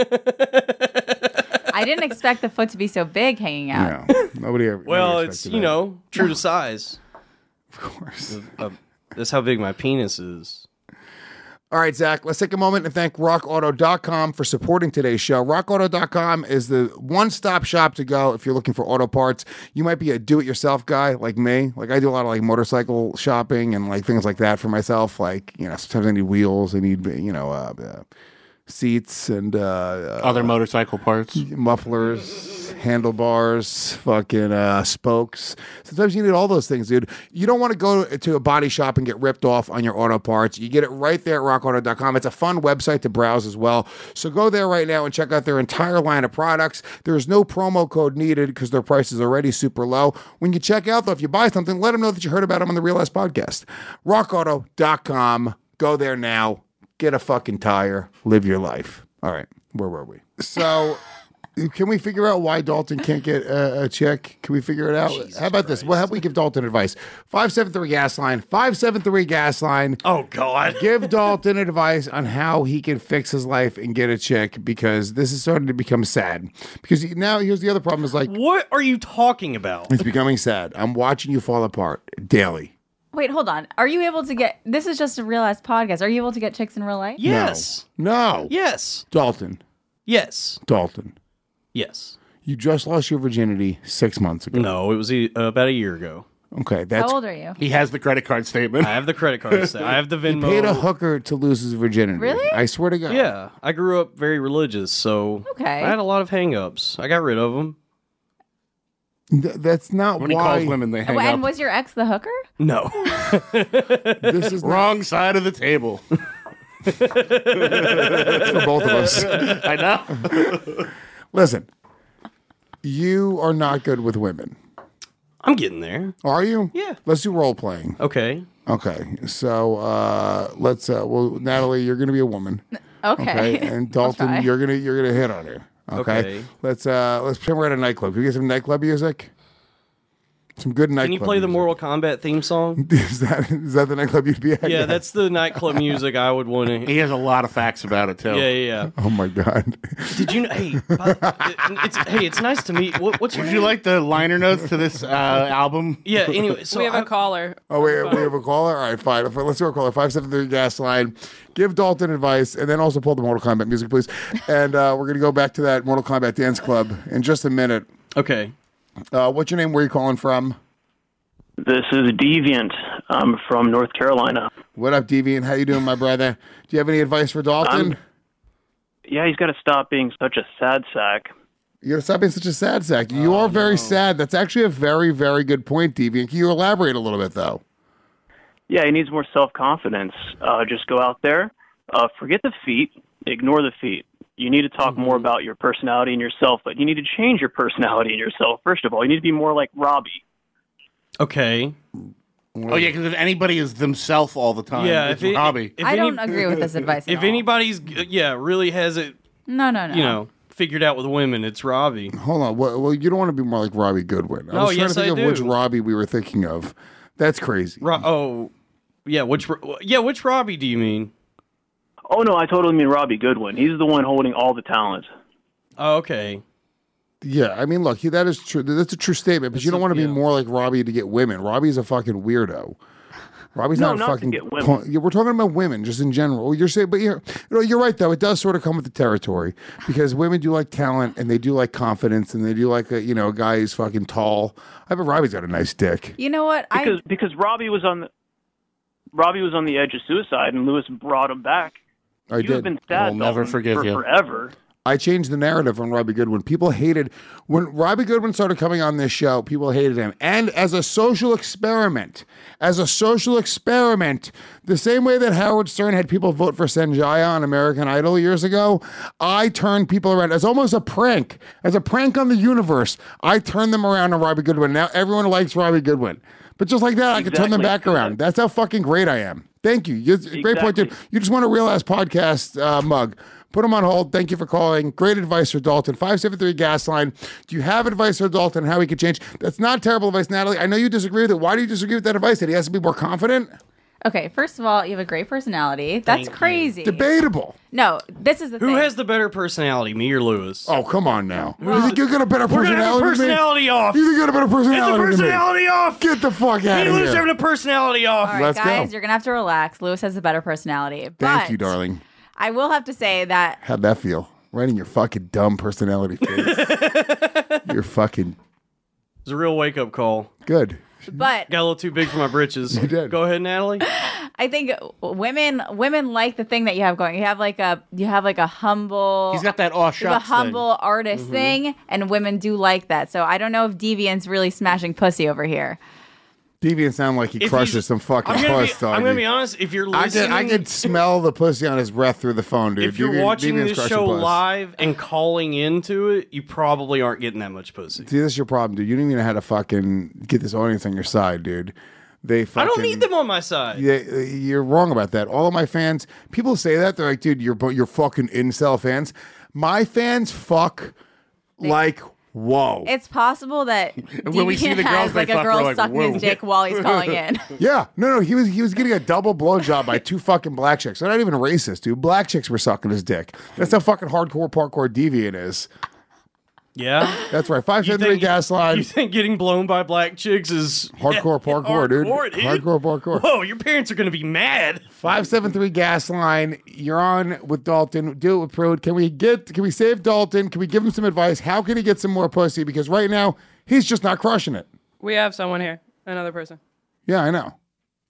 I didn't expect the foot to be so big hanging out. No, nobody ever. Well, nobody it's expected you that. know true to size. Of course. Uh, that's how big my penis is. All right, Zach, let's take a moment and thank rock auto dot com for supporting today's show. rock auto dot com is the one-stop shop to go if you're looking for auto parts. You might be a do-it-yourself guy like me. Like, I do a lot of, like, motorcycle shopping and, like, things like that for myself. Like, you know, sometimes I need wheels. I need, you know, uh, uh, seats and uh, Other motorcycle parts. mufflers, handlebars, fucking uh, spokes. Sometimes you need all those things, dude. You don't want to go to a body shop and get ripped off on your auto parts. You get it right there at rock auto dot com. It's a fun website to browse as well. So go there right now and check out their entire line of products. There's no promo code needed because their price is already super low. When you check out, though, if you buy something, let them know that you heard about them on the Real Ass Podcast. rock auto dot com. Go there now. Get a fucking tire. Live your life. All right. Where were we? So, can we figure out why Dalton can't get a, a check? Can we figure it out? Jesus How about this? Well, how about we give Dalton advice? five seven three gas line. five seven three gas line. Oh, God. Give Dalton advice on how he can fix his life and get a check because this is starting to become sad. Because now, here's the other problem is like, What are you talking about? it's becoming sad. I'm watching you fall apart daily. Wait, hold on. Are you able to get... This is just a real ass podcast. Are you able to get chicks in real life? Yes. No. Yes. Dalton. Yes. Dalton. Yes. You just lost your virginity six months ago. No, it was uh, about a year ago. Okay, that's How old are you? He has the credit card statement. I have the credit card. sta- I have the he Venmo. paid a hooker to lose his virginity. Really? I swear to God. Yeah, I grew up very religious, so Okay. I had a lot of hang-ups. I got rid of them. Th- that's not When he why. calls women, they hang Oh, and up. was your ex the hooker? No. This is not, Wrong side of the table. it's for both of us. I know. Listen, you are not good with women. I'm getting there. Are you? Yeah. Let's do role playing. Okay. Okay. So uh, let's. Uh, well, Natalie, you're going to be a woman. Okay. And I'll Dalton, try. you're gonna you're gonna hit on her. Okay. Okay. Let's uh let's pretend we're at a nightclub. Can we get some nightclub music? Some good nightclub. Can you play the music. Mortal Kombat theme song? Is that is that the nightclub you'd be at? Yeah, Yes. that's the nightclub music I would want to. He has a lot of facts about it, too. Yeah, yeah, yeah. Oh my god. Did you know? Hey, by- it's hey, it's nice to meet. What, what's your? Would you like the liner notes to this uh, album? Yeah. Anyway, so we have I- a caller. Oh wait, we have a caller. All right, fine. Let's do a caller. Five seven three gas line. Give Dalton advice, and then also pull the Mortal Kombat music, please. And uh, we're gonna go back to that Mortal Kombat dance club in just a minute. Okay. Uh, what's your name? Where are you calling from? This is Deviant. I'm from North Carolina. What up, Deviant? How you doing, my brother? Do you have any advice for Dalton? I'm, yeah, he's got to stop being such a sad sack. You gotta stop being such a sad sack. You Oh, are very no. sad. That's actually a very, very good point, Deviant. Can you elaborate a little bit, though? Yeah, he needs more self-confidence. Uh, just go out there, uh, forget the feet, ignore the feet. You need to talk Mm-hmm. more about your personality and yourself, but you need to change your personality and yourself. First of all, you need to be more like Robbie. Okay. Oh yeah, because if anybody is themselves all the time, Yeah, it's if it- Robbie. if I any- don't agree with this advice at If all. anybody's, yeah, really has it, No, no, no. you know, figured out with women, it's Robbie. Hold on. Well, well, you don't want to be more like Robbie Goodwin. I No, was trying yes, to think I of which do. Robbie we were thinking of. That's crazy. Ro- oh, yeah. Which? Ro- Yeah, which Robbie do you mean? Oh, no, I totally mean Robbie Goodwin. He's the one holding all the talent. Oh, okay. Yeah, I mean, look, he, that is true. That's a true statement, but you don't want to be more like Robbie to get women. Robbie's a fucking weirdo. Robbie's No, not, a not to fucking. get women. cl- yeah, we're talking about women just in general. You're saying, but you're, you know, you're right though. It does sort of come with the territory because women do like talent and they do like confidence and they do like a you know a guy who's fucking tall. I bet Robbie's got a nice dick. You know what? Because because Robbie was on the Robbie was on the edge of suicide, and Lewis brought him back. I you did. have been sad, I'll never Dalton, forgive for you. forever. I changed the narrative on Robbie Goodwin. People hated when Robbie Goodwin started coming on this show. People hated him, and as a social experiment, as a social experiment, the same way that Howard Stern had people vote for Sanjaya on American Idol years ago, I turned people around as almost a prank, as a prank on the universe. I turned them around on Robbie Goodwin. Now everyone likes Robbie Goodwin, but just like that, I can turn them back around. That's how fucking great I am. Thank you. You- Great point, dude. You just want a real ass podcast uh, mug. Put him on hold. Thank you for calling. Great advice for Dalton. five seven three gas line. Do you have advice for Dalton how he could change? That's not terrible advice, Natalie. I know you disagree with it. Why do you disagree with that advice? That he has to be more confident? Okay, first of all, you have a great personality. That's Thank you. crazy. Debatable. No, this is the Who thing. has the better personality, me or Lewis? Oh, come on now. You think you got a better We're gonna have personality? a than me? personality off. You think you got a better personality? It's a than me? personality off. Get the fuck out Me of and Lewis here. having a personality off. All right, Let's guys, go. you're gonna have to relax. Lewis has a better personality. Thank but you, darling. I will have to say that How'd that feel? Right in your fucking dumb personality face. You're fucking It's a real wake up call. good. but Got a little too big for my britches. You did. Go ahead, Natalie. I think women women like the thing that you have going. You have like a you have like a humble He's got that aw you have a shucks thing. humble artist Mm-hmm. thing, and women do like that. So I don't know if Deviant's really smashing pussy over here. Deviant sound like he If crushes he's- some fucking I'm gonna, puss, be, I'm doggy. gonna be honest. If you're I listening, could, I could smell the pussy on his breath through the phone, dude. if you're Deviant- watching Deviant's this crushing show puss. live and calling into it, you probably aren't getting that much pussy. See, this is your problem, dude. You don't even know how to fucking get this audience on your side, dude. They fucking, I don't need them on my side. Yeah, you're wrong about that. All of my fans, people say that they're like, dude, you're you're fucking incel fans. My fans fuck like whoa. It's possible that When we see Deviant the girls, has they like a fuck, we're girl like, sucking whoa. his dick while he's calling in. Yeah, no, no, he was he was getting a double blowjob by two fucking black chicks. They're not even racist, dude. Black chicks were sucking his dick. That's how fucking hardcore parkour Deviant is. Yeah, That's right. Five seven three gas line. You think getting blown by black chicks is Hardcore parkour, dude. hardcore, dude. Hardcore parkour. Whoa, your parents are gonna be mad. Five seven three gas line. You're on with Dalton. Do it with Prude. Can we get? Can we save Dalton? Can we give him some advice? How can he get some more pussy? Because right now he's just not crushing it. We have someone here, another person. Yeah, I know.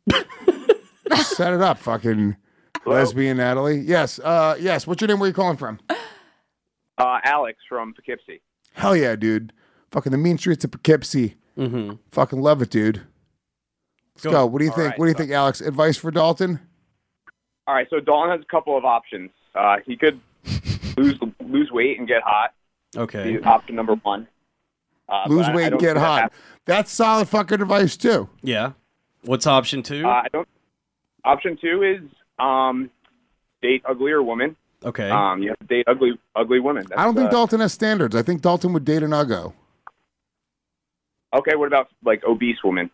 Set it up, fucking lesbian Natalie. Yes, uh, yes. What's your name? Where are you calling from? Uh, Alex from Poughkeepsie. Hell yeah, dude. Fucking the mean streets of Poughkeepsie. Mm-hmm. Fucking love it, dude. Let's go. Go. What do you All think? right, what do you so- think, Alex? Advice for Dalton? All right, so Dalton has a couple of options. Uh, he could lose lose weight and get hot. Okay. He's option number one. Uh, Lose but I- I weight and don't get see that hot. happening. That's solid fucking advice too. Yeah. What's option two? Uh, I don't. Option two is um, date uglier woman. Okay. Um, you have to date ugly ugly women. That's, I don't think uh, Dalton has standards. I think Dalton would date an uggo. Okay, what about like obese woman?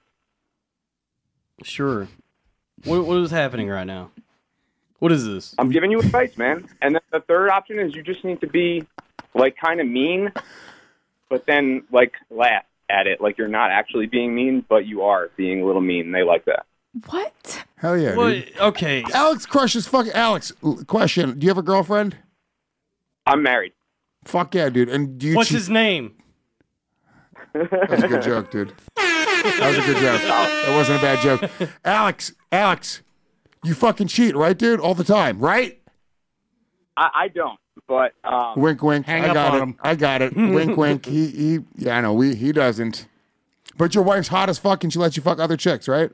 Sure. What what is happening right now? What is this? I'm giving you advice, man. And then the third option is you just need to be like kind of mean, but then like laugh at it, like you're not actually being mean, but you are being a little mean. They like that. What? Hell yeah, Well, dude. okay. Alex crushes fucking Alex. l- Question: do you have a girlfriend? I'm married. Fuck yeah, dude. And do you What's cheat- his name? That's a good joke, dude. That was a good joke. That wasn't a bad joke. Alex, Alex, you fucking cheat, right, dude? All the time, right? I, I don't, but um, Wink, wink. Hang I up got on it. him. I got it. Wink, wink. He, he. Yeah, I know. We, he doesn't. But your wife's hot as fuck, and she lets you fuck other chicks, right?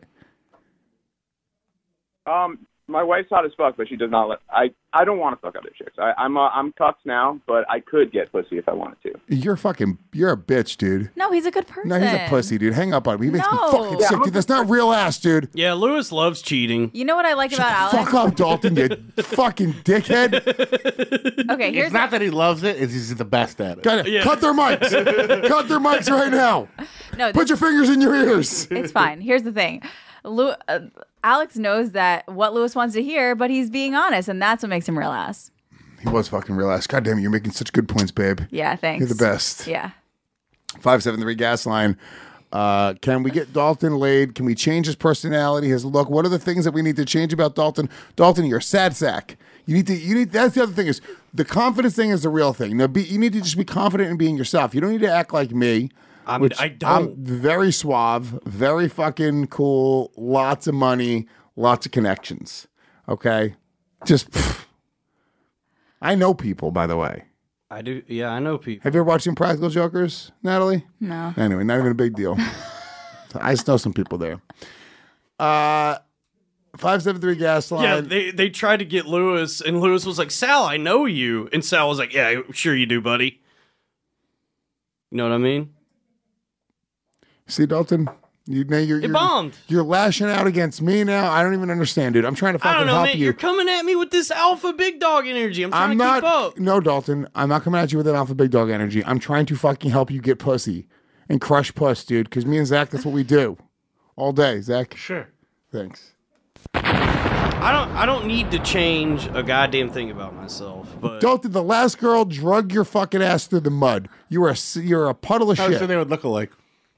Um, my wife's hot as fuck, but she does not let. I, I don't want to fuck other chicks. I, I'm uh, I'm cuffed now, but I could get pussy if I wanted to. You're fucking. You're a bitch, dude. No, he's a good person. No, he's a pussy, dude. Hang up on him. He makes No. me fucking Yeah, sick, I'm a dude. That's not real ass, dude. Yeah, Lewis loves cheating. You know what I like about Alex? Fuck off, Dalton, you fucking dickhead. Okay, here's It's not that he loves it; it's he's the best at it. Got it. Cut their mics. Cut their mics right now. no. Put your fingers in your ears. It's fine. Here's the thing. Lew- uh, Alex knows that what Lewis wants to hear, but he's being honest, and that's what makes him real ass. He was fucking real ass. God damn it, you're making such good points, babe. Yeah, thanks. You're the best. Yeah. five seven three gas line. Uh, can we get Dalton laid? Can we change his personality, his look? What are the things that we need to change about Dalton? Dalton, you're a sad sack. You need to. You need. That's the other thing is the confidence thing is the real thing. Now, be, you need to just be confident in being yourself. You don't need to act like me. I'm, which I don't. I'm very suave, very fucking cool. Lots of money, lots of connections. Okay, just. Pff. I know people, by the way. I do. Yeah, I know people. Have you ever watched Impractical Jokers, Natalie? No. Anyway, not even a big deal. I just know some people there. Uh, five seven three gas line. Yeah, they, they tried to get Lewis, and Lewis was like, Sal, I know you. And Sal was like, yeah, sure you do, buddy. You know what I mean? See, Dalton, you now you're, It you're bombed. You're lashing out against me now. I don't even understand, dude. I'm trying to I fucking don't know, help man. you. You're coming at me with this alpha big dog energy. I'm trying I'm to not. keep up. No, Dalton. I'm not coming at you with an alpha big dog energy. I'm trying to fucking help you get pussy and crush puss, dude. Because me and Zach, that's what we do all day. Zach. Sure. Thanks. I don't. I don't need to change a goddamn thing about myself. But Dalton, the last girl drug your fucking ass through the mud. You were a you're a puddle of How shit. so they would look alike.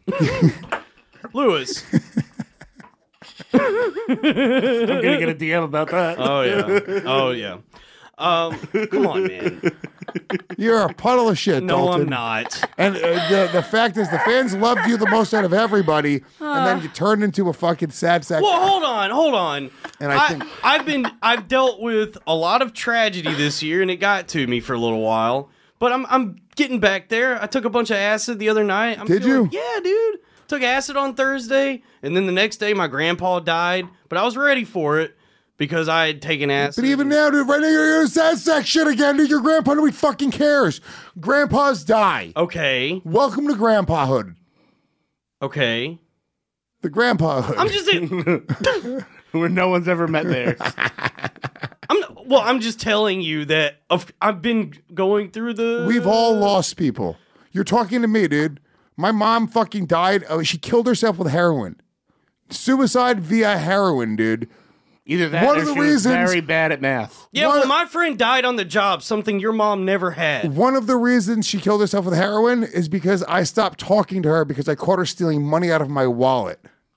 Lewis. I'm gonna get a D M about that. Oh yeah. Oh yeah. Um, come on, man. You're a puddle of shit, No, Dalton. I'm not. And uh, the the fact is, the fans loved you the most out of everybody, and then you turned into a fucking sad sack. Well, hold on, hold on. And I I, think- I've been I've dealt with a lot of tragedy this year, and it got to me for a little while. But I'm I'm getting back there. I took a bunch of acid the other night. I'm Did feeling- you? Yeah, dude. Took acid on Thursday, and then the next day my grandpa died. But I was ready for it because I had taken acid. But even now, dude, right now you're in sad sack shit again, dude. Your grandpa, nobody fucking cares. Grandpas die. Okay. Welcome to grandpahood. Okay. The grandpahood. I'm just where no one's ever met there. I'm well. I'm just telling you that of, I've been going through the. We've all lost people. You're talking to me, dude. My mom fucking died. Oh, she killed herself with heroin. Suicide via heroin, dude. Either that One or of the she reasons- was very bad at math. Yeah, well, my friend died on the job, something your mom never had. One of the reasons she killed herself with heroin is because I stopped talking to her because I caught her stealing money out of my wallet.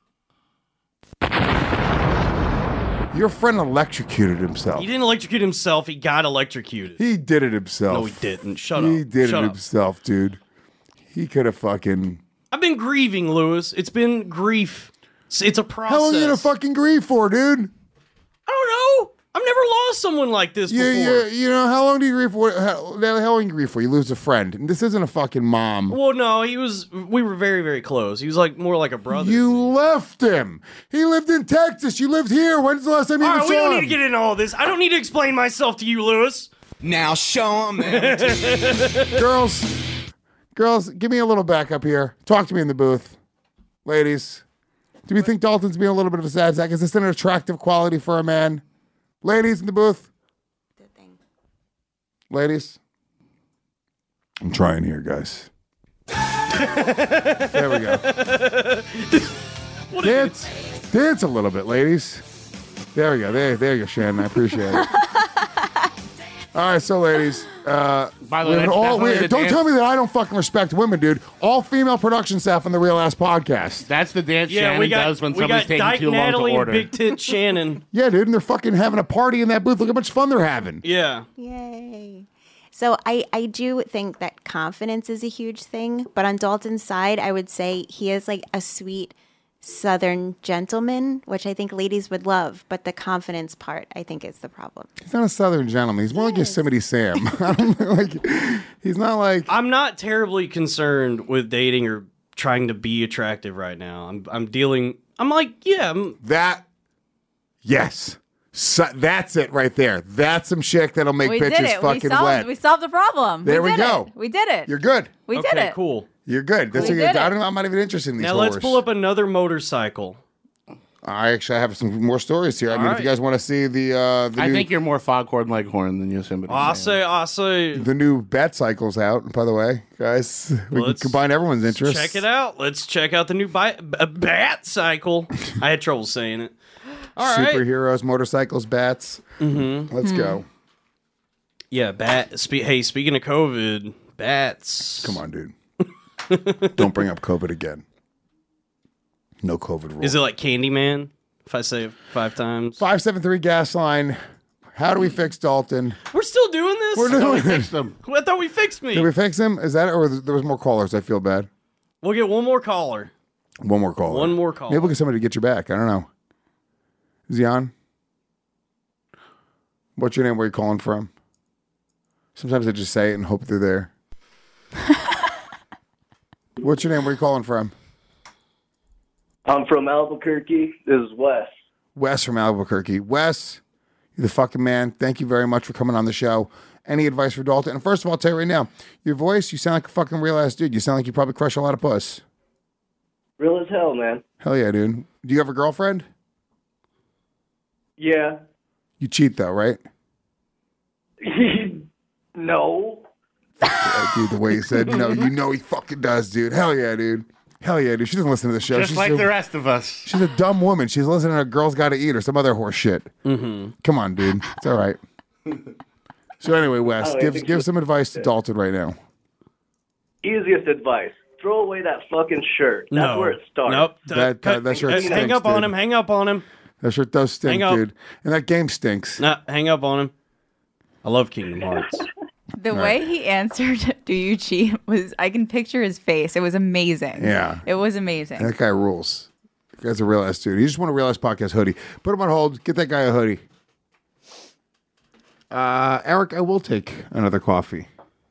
Your friend electrocuted himself. He didn't electrocute himself. He got electrocuted. He did it himself. No, he didn't. Shut He up. did Shut it up. himself, dude. He could have fucking. I've been grieving, Lewis. It's been grief. It's, it's a process. How long are you gonna fucking grieve for, dude? I don't know. I've never lost someone like this You, before. you, you know, how long do you grieve for? How, how long do you grieve for? You lose a friend. And this isn't a fucking mom. Well, no, he was. We were very, very close. He was like more like a brother. You left him. He lived in Texas. You lived here. When's the last time you All even right, we saw don't him? need to get into all this. I don't need to explain myself to you, Lewis. Now show him. Girls, girls, give me a little backup here. Talk to me in the booth. Ladies, do we think Dalton's being a little bit of a sad sack? Is this an attractive quality for a man? Ladies in the booth. Ladies. I'm trying here, guys. There we go. Dance, dance a little bit, ladies. There we go. There, there you go, Shannon. I appreciate it. All right, so ladies. Uh, By the we way, have an that's all, definitely we, the don't dance- tell me that I don't fucking respect women, dude. All female production staff on the Real Ass Podcast. That's the dance Yeah, Shannon we got does when we somebody's got taking Dyke too long Natalie to and order. Big Tit Shannon. Yeah, dude, and they're fucking having a party in that booth. Look how much fun they're having. Yeah. Yay. So I, I do think that confidence is a huge thing, but on Dalton's side, I would say he has like a sweet Southern gentleman, which I think ladies would love, but the confidence part, I think, is the problem. He's not a Southern gentleman. He's more like Yosemite Sam. I don't know, like, he's not like... I'm not terribly concerned with dating or trying to be attractive right now. I'm I'm dealing... I'm like, yeah. I'm, that... Yes. So, that's it right there. That's some chick that'll make we bitches did it. fucking we solved, wet. We solved the problem. There we did go. It. We did it. You're good. We okay, did it. cool. You're good. That's We a, did I it. don't know. I'm not even interested in these Now horrors. let's pull up another motorcycle. I actually have some more stories here. I All mean, right. if you guys want to see the, uh, the I new, think you're more Foghorn Leghorn than Yosemite. I Sam. say, I say. the new bat cycle's out, by the way, guys. We Let's can combine everyone's interests. Check it out. Let's check out the new bi- b- bat cycle. I had trouble saying it. All right. Superheroes, motorcycles, bats. Mm-hmm. Let's go. Yeah, bat. Spe- hey, speaking of COVID, bats. Come on, dude. Don't bring up COVID again. No COVID rule. Is it like Candyman? If I say it five times. five seven three gas line. How do we fix Dalton? We're still doing this? We're doing it. I thought we fixed me. Did we fix him? Is that, or there was more callers? I feel bad. We'll get one more caller. One more caller. One more caller. Maybe we'll get somebody to get you back. I don't know. Is he on? What's your name? Where are you calling from? Sometimes I just say it and hope they're there. What's your name? Where are you calling from? I'm from Albuquerque. This is Wes. Wes from Albuquerque. Wes, you're the fucking man. Thank you very much for coming on the show. Any advice for Dalton? And first of all, I'll tell you right now, your voice, you sound like a fucking real ass dude. You sound like you probably crush a lot of puss. Real as hell, man. Hell yeah, dude. Do you have a girlfriend? Yeah. You cheat though, right? No. Yeah, dude, the way you said no, you know he fucking does, dude. Hell yeah, dude. Hell yeah, dude. She doesn't listen to the show. Just She's like a, the rest of us. She's a dumb woman. She's listening to Girls Gotta Eat or some other horse shit. Mm-hmm. Come on, dude. It's all right. So anyway, Wes, Oh, I give think give she- some advice to Dalton right now. Easiest advice. Throw away that fucking shirt. That's No. where it starts. Nope. That that, that shirt Hang stinks, up on dude. him. Hang up on him. That shirt does stink, Hang up. dude. And that game stinks. Nah, hang up on him. I love Kingdom Hearts. The way he answered, "Do you cheat?" was I can picture his face. It was amazing. Yeah. It was amazing. That guy rules. That guy's a real ass dude. He just want a real ass podcast hoodie. Put him on hold. Get that guy a hoodie. Uh, Eric, I will take another coffee.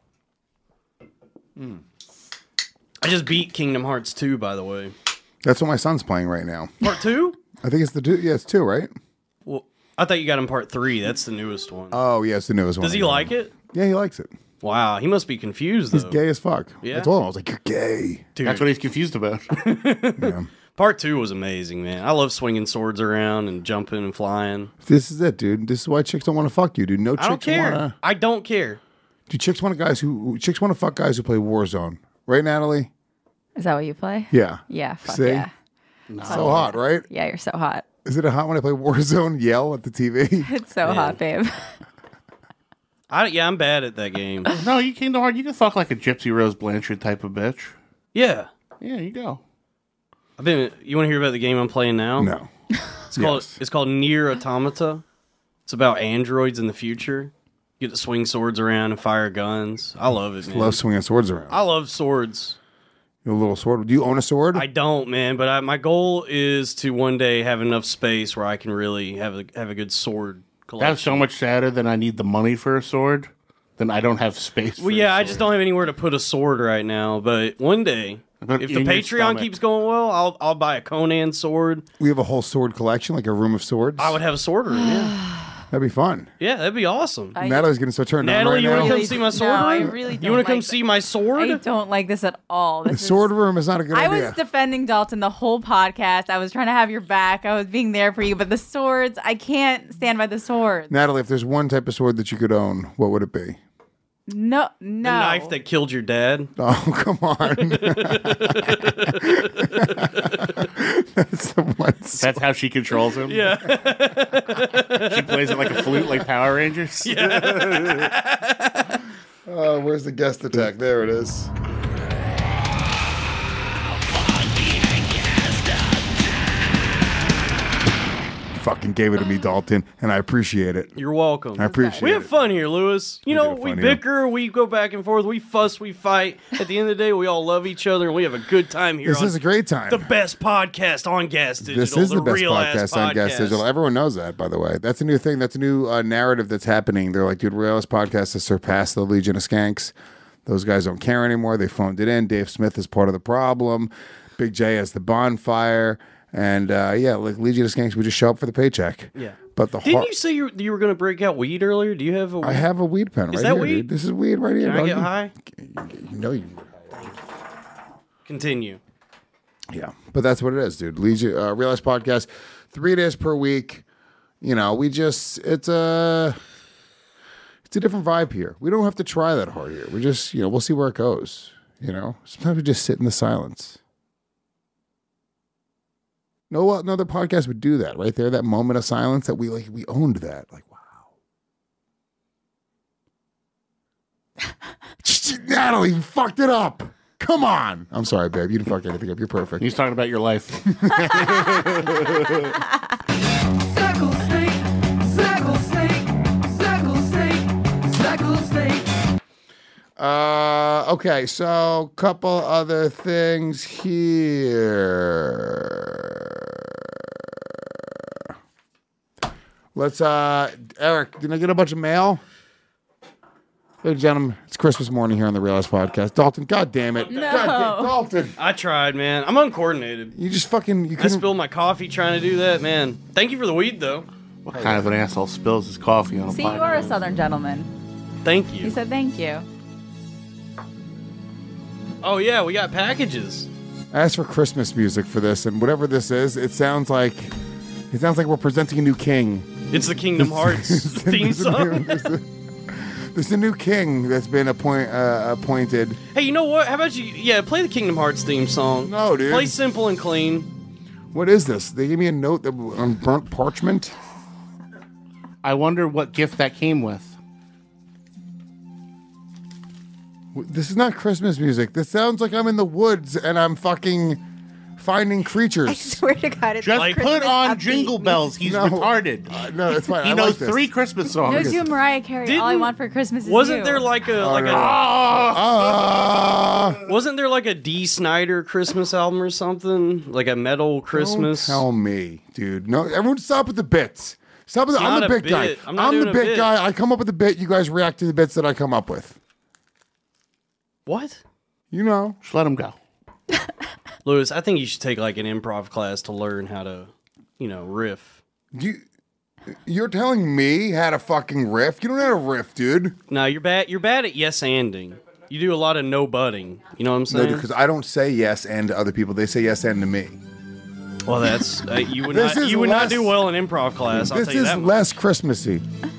I just beat Kingdom Hearts two, by the way. That's what my son's playing right now. Part two? I think it's the two. Yeah, it's two, right? Well, I thought you got him part three. That's the newest one. Oh, yeah, it's the newest one. Does he like it? Yeah, he likes it. Wow, he must be confused though. He's gay as fuck. Yeah? I told him, I was like, you're gay. Dude. That's what he's confused about. Yeah. Part two was amazing, man. I love swinging swords around and jumping and flying. This is it, dude. This is why chicks don't want to fuck you, dude. No chicks I don't care. wanna. I don't care. Do chicks want guys who chicks want to fuck guys who play Warzone, right, Natalie? Is that what you play? Yeah. Yeah. Fuck See? yeah. So hot, right? Yeah, you're so hot. Is it a hot when I play Warzone? Yell at the T V. It's so Man. hot, babe. I, yeah, I'm bad at that game. No, you Kingdom Hearts. You can fuck like a Gypsy Rose Blanchard type of bitch. Yeah. Yeah, you go. I've been. You want to hear about the game I'm playing now? No. It's called. It's called Nier Automata. It's about androids in the future. You get to swing swords around and fire guns. I love it, man. Love swinging swords around. I love swords. You have a little sword. Do you own a sword? I don't, man, but I, my goal is to one day have enough space where I can really have a have a good sword collection. That's so much sadder than I need the money for a sword. Then I don't have space. Well, yeah, I just don't have anywhere to put a sword right now. But one day, But if in the your Patreon stomach. keeps going well, I'll I'll buy a Conan sword. We have a whole sword collection, like a room of swords. I would have a sword room. Yeah, That'd be fun. yeah, that'd be awesome. I- Natalie's gonna start turning Natalie, on you right want now. to come see my sword No, room? I really You don't want to come like see my sword? I don't like this at all. The This is- sword room is not a good I idea. was defending Dalton the whole podcast. I was trying to have your back. I was being there for you, but the swords, I can't stand by the swords. Natalie, if there's one type of sword that you could own, what would it be? No, The no. knife that killed your dad. Oh, come on. That's the one. That's how she controls him. Yeah. She plays it like a flute, like Power Rangers. Oh, where's the guest attack? There it is. fucking gave it to me, Dalton, and I appreciate it. You're welcome. I appreciate We have it. fun here, Lewis. You We do know, have we fun here. bicker, we go back and forth, we fuss, we fight. At the end of the day, we all love each other, and we have a good time here. This on is a great time. The best podcast on Gas Digital. This is the, best real ass podcast on Gas podcast. Digital. Everyone knows that, by the way. That's a new thing. That's a new uh, narrative that's happening. They're like, dude, real ass podcast has surpassed the Legion of Skanks. Those guys don't care anymore. They phoned it in. Dave Smith is part of the problem. Big J has the bonfire. And uh, yeah, like Legion of Skanks, we just show up for the paycheck. Yeah. But the Didn't har- you say you, you were going to break out weed earlier? Do you have a weed? I have a weed pen Is right that here, weed? dude. This is weed right here. Can I get doggy. high? You know you. Continue. Yeah, but that's what it is, dude. Legion, uh, Real Ass Podcast, three days per week. You know, we just it's a it's a different vibe here. We don't have to try that hard here. We just you know we'll see where it goes. You know, sometimes we just sit in the silence. No, no other podcast would do that right there. That moment of silence that we like, we owned that. Like, wow, Natalie, you fucked it up. Come on. I'm sorry, babe. You didn't fuck anything up. You're perfect. He's talking about your life. Uh, okay, so couple other things here. Let's, uh, Eric, did I get a bunch of mail? Ladies and gentlemen, it's Christmas morning here on the Real Ass Podcast. Dalton, God damn it. No. God damn, Dalton. I tried, man. I'm uncoordinated. You just fucking, you I couldn't. spilled my coffee trying to do that, man. Thank you for the weed, though. What kind of an asshole spills his coffee on a See, you podcast? are a Southern gentleman. Thank He you. said thank you. Oh, yeah, we got packages. I asked for Christmas music for this, and whatever this is, it sounds like, it sounds like we're presenting a new king. It's the Kingdom Hearts theme There's a song. new- there's a- There's a new king that's been appoint, uh, appointed. Hey, you know what? How about you? Yeah, play the Kingdom Hearts theme song. No, dude. Play simple and clean. What is this? They gave me a note that on burnt parchment. I wonder what gift that came with. This is not Christmas music. This sounds like I'm in the woods and I'm fucking finding creatures. I swear to God, it's Just like put Christmas on upbeat Jingle Bells. He's No. retarded. Uh, no, it's fine. He I knows like this. three Christmas songs. Go do Mariah Carey. All I want for Christmas is Wasn't you. there like a like a Ah! wasn't there like a D. Snyder Christmas album or something? Like a metal Christmas? Don't tell me, dude. No, everyone stop with the bits. Stop with the, It's I'm not the a bit guy. bit. I'm not the doing a bit, bit. guy. I come up with the bit. You guys react to the bits that I come up with. What? You know. Just let him go. Lewis, I think you should take like an improv class to learn how to, you know, riff. You, you're telling me how to fucking riff? You don't know how to riff, dude. No, you're bad. You're bad at yes anding. You do a lot of no butting. You know what I'm No, saying? because I don't say yes and to other people. They say yes and to me. Well, that's uh, you would This not is you would not less- do well in improv class. I'll This tell you is that. much. less Christmassy.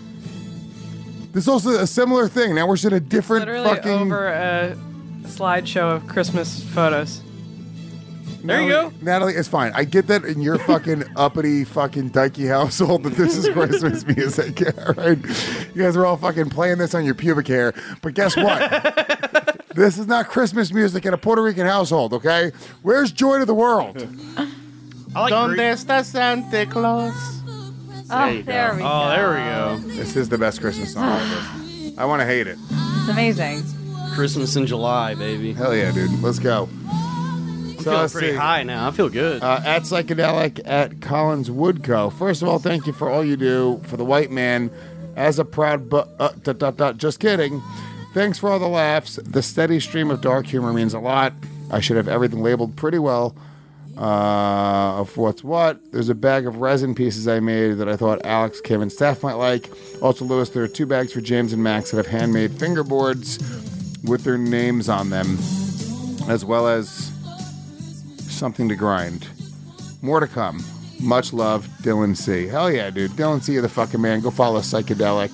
This is also a similar thing. Now we're just in a different Literally fucking. over a slideshow of Christmas photos. There you Natalie- Natalie, it's fine. I get that in your fucking uppity fucking dykey household that this is Christmas music. All right? You guys are all fucking playing this on your pubic hair. But guess what? This is not Christmas music in a Puerto Rican household, okay? Where's Joy to the World? I like Donde Greek- está Santa Claus? Oh, you there go. we Oh, go. there we go. This is the best Christmas song ever. I want to hate it. It's amazing. Christmas in July, baby. Hell yeah, dude. Let's go. I'm So feeling let's pretty see. high now. I feel good. Uh, at Psychedelic at Collins Woodco. First of all, thank you for all you do for the white man. As a proud but uh, dot, dot, dot, just kidding. Thanks for all the laughs. The steady stream of dark humor means a lot. I should have everything labeled pretty well uh, of what's what. There's a bag of resin pieces I made that I thought Alex, Kim, and Steph might like. Also, Lewis, there are two bags for James and Max that have handmade fingerboards with their names on them, as well as something to grind. More to come. Much love, Dylan C. Hell yeah, dude. Dylan C, you're the fucking man. Go follow Psychedelic.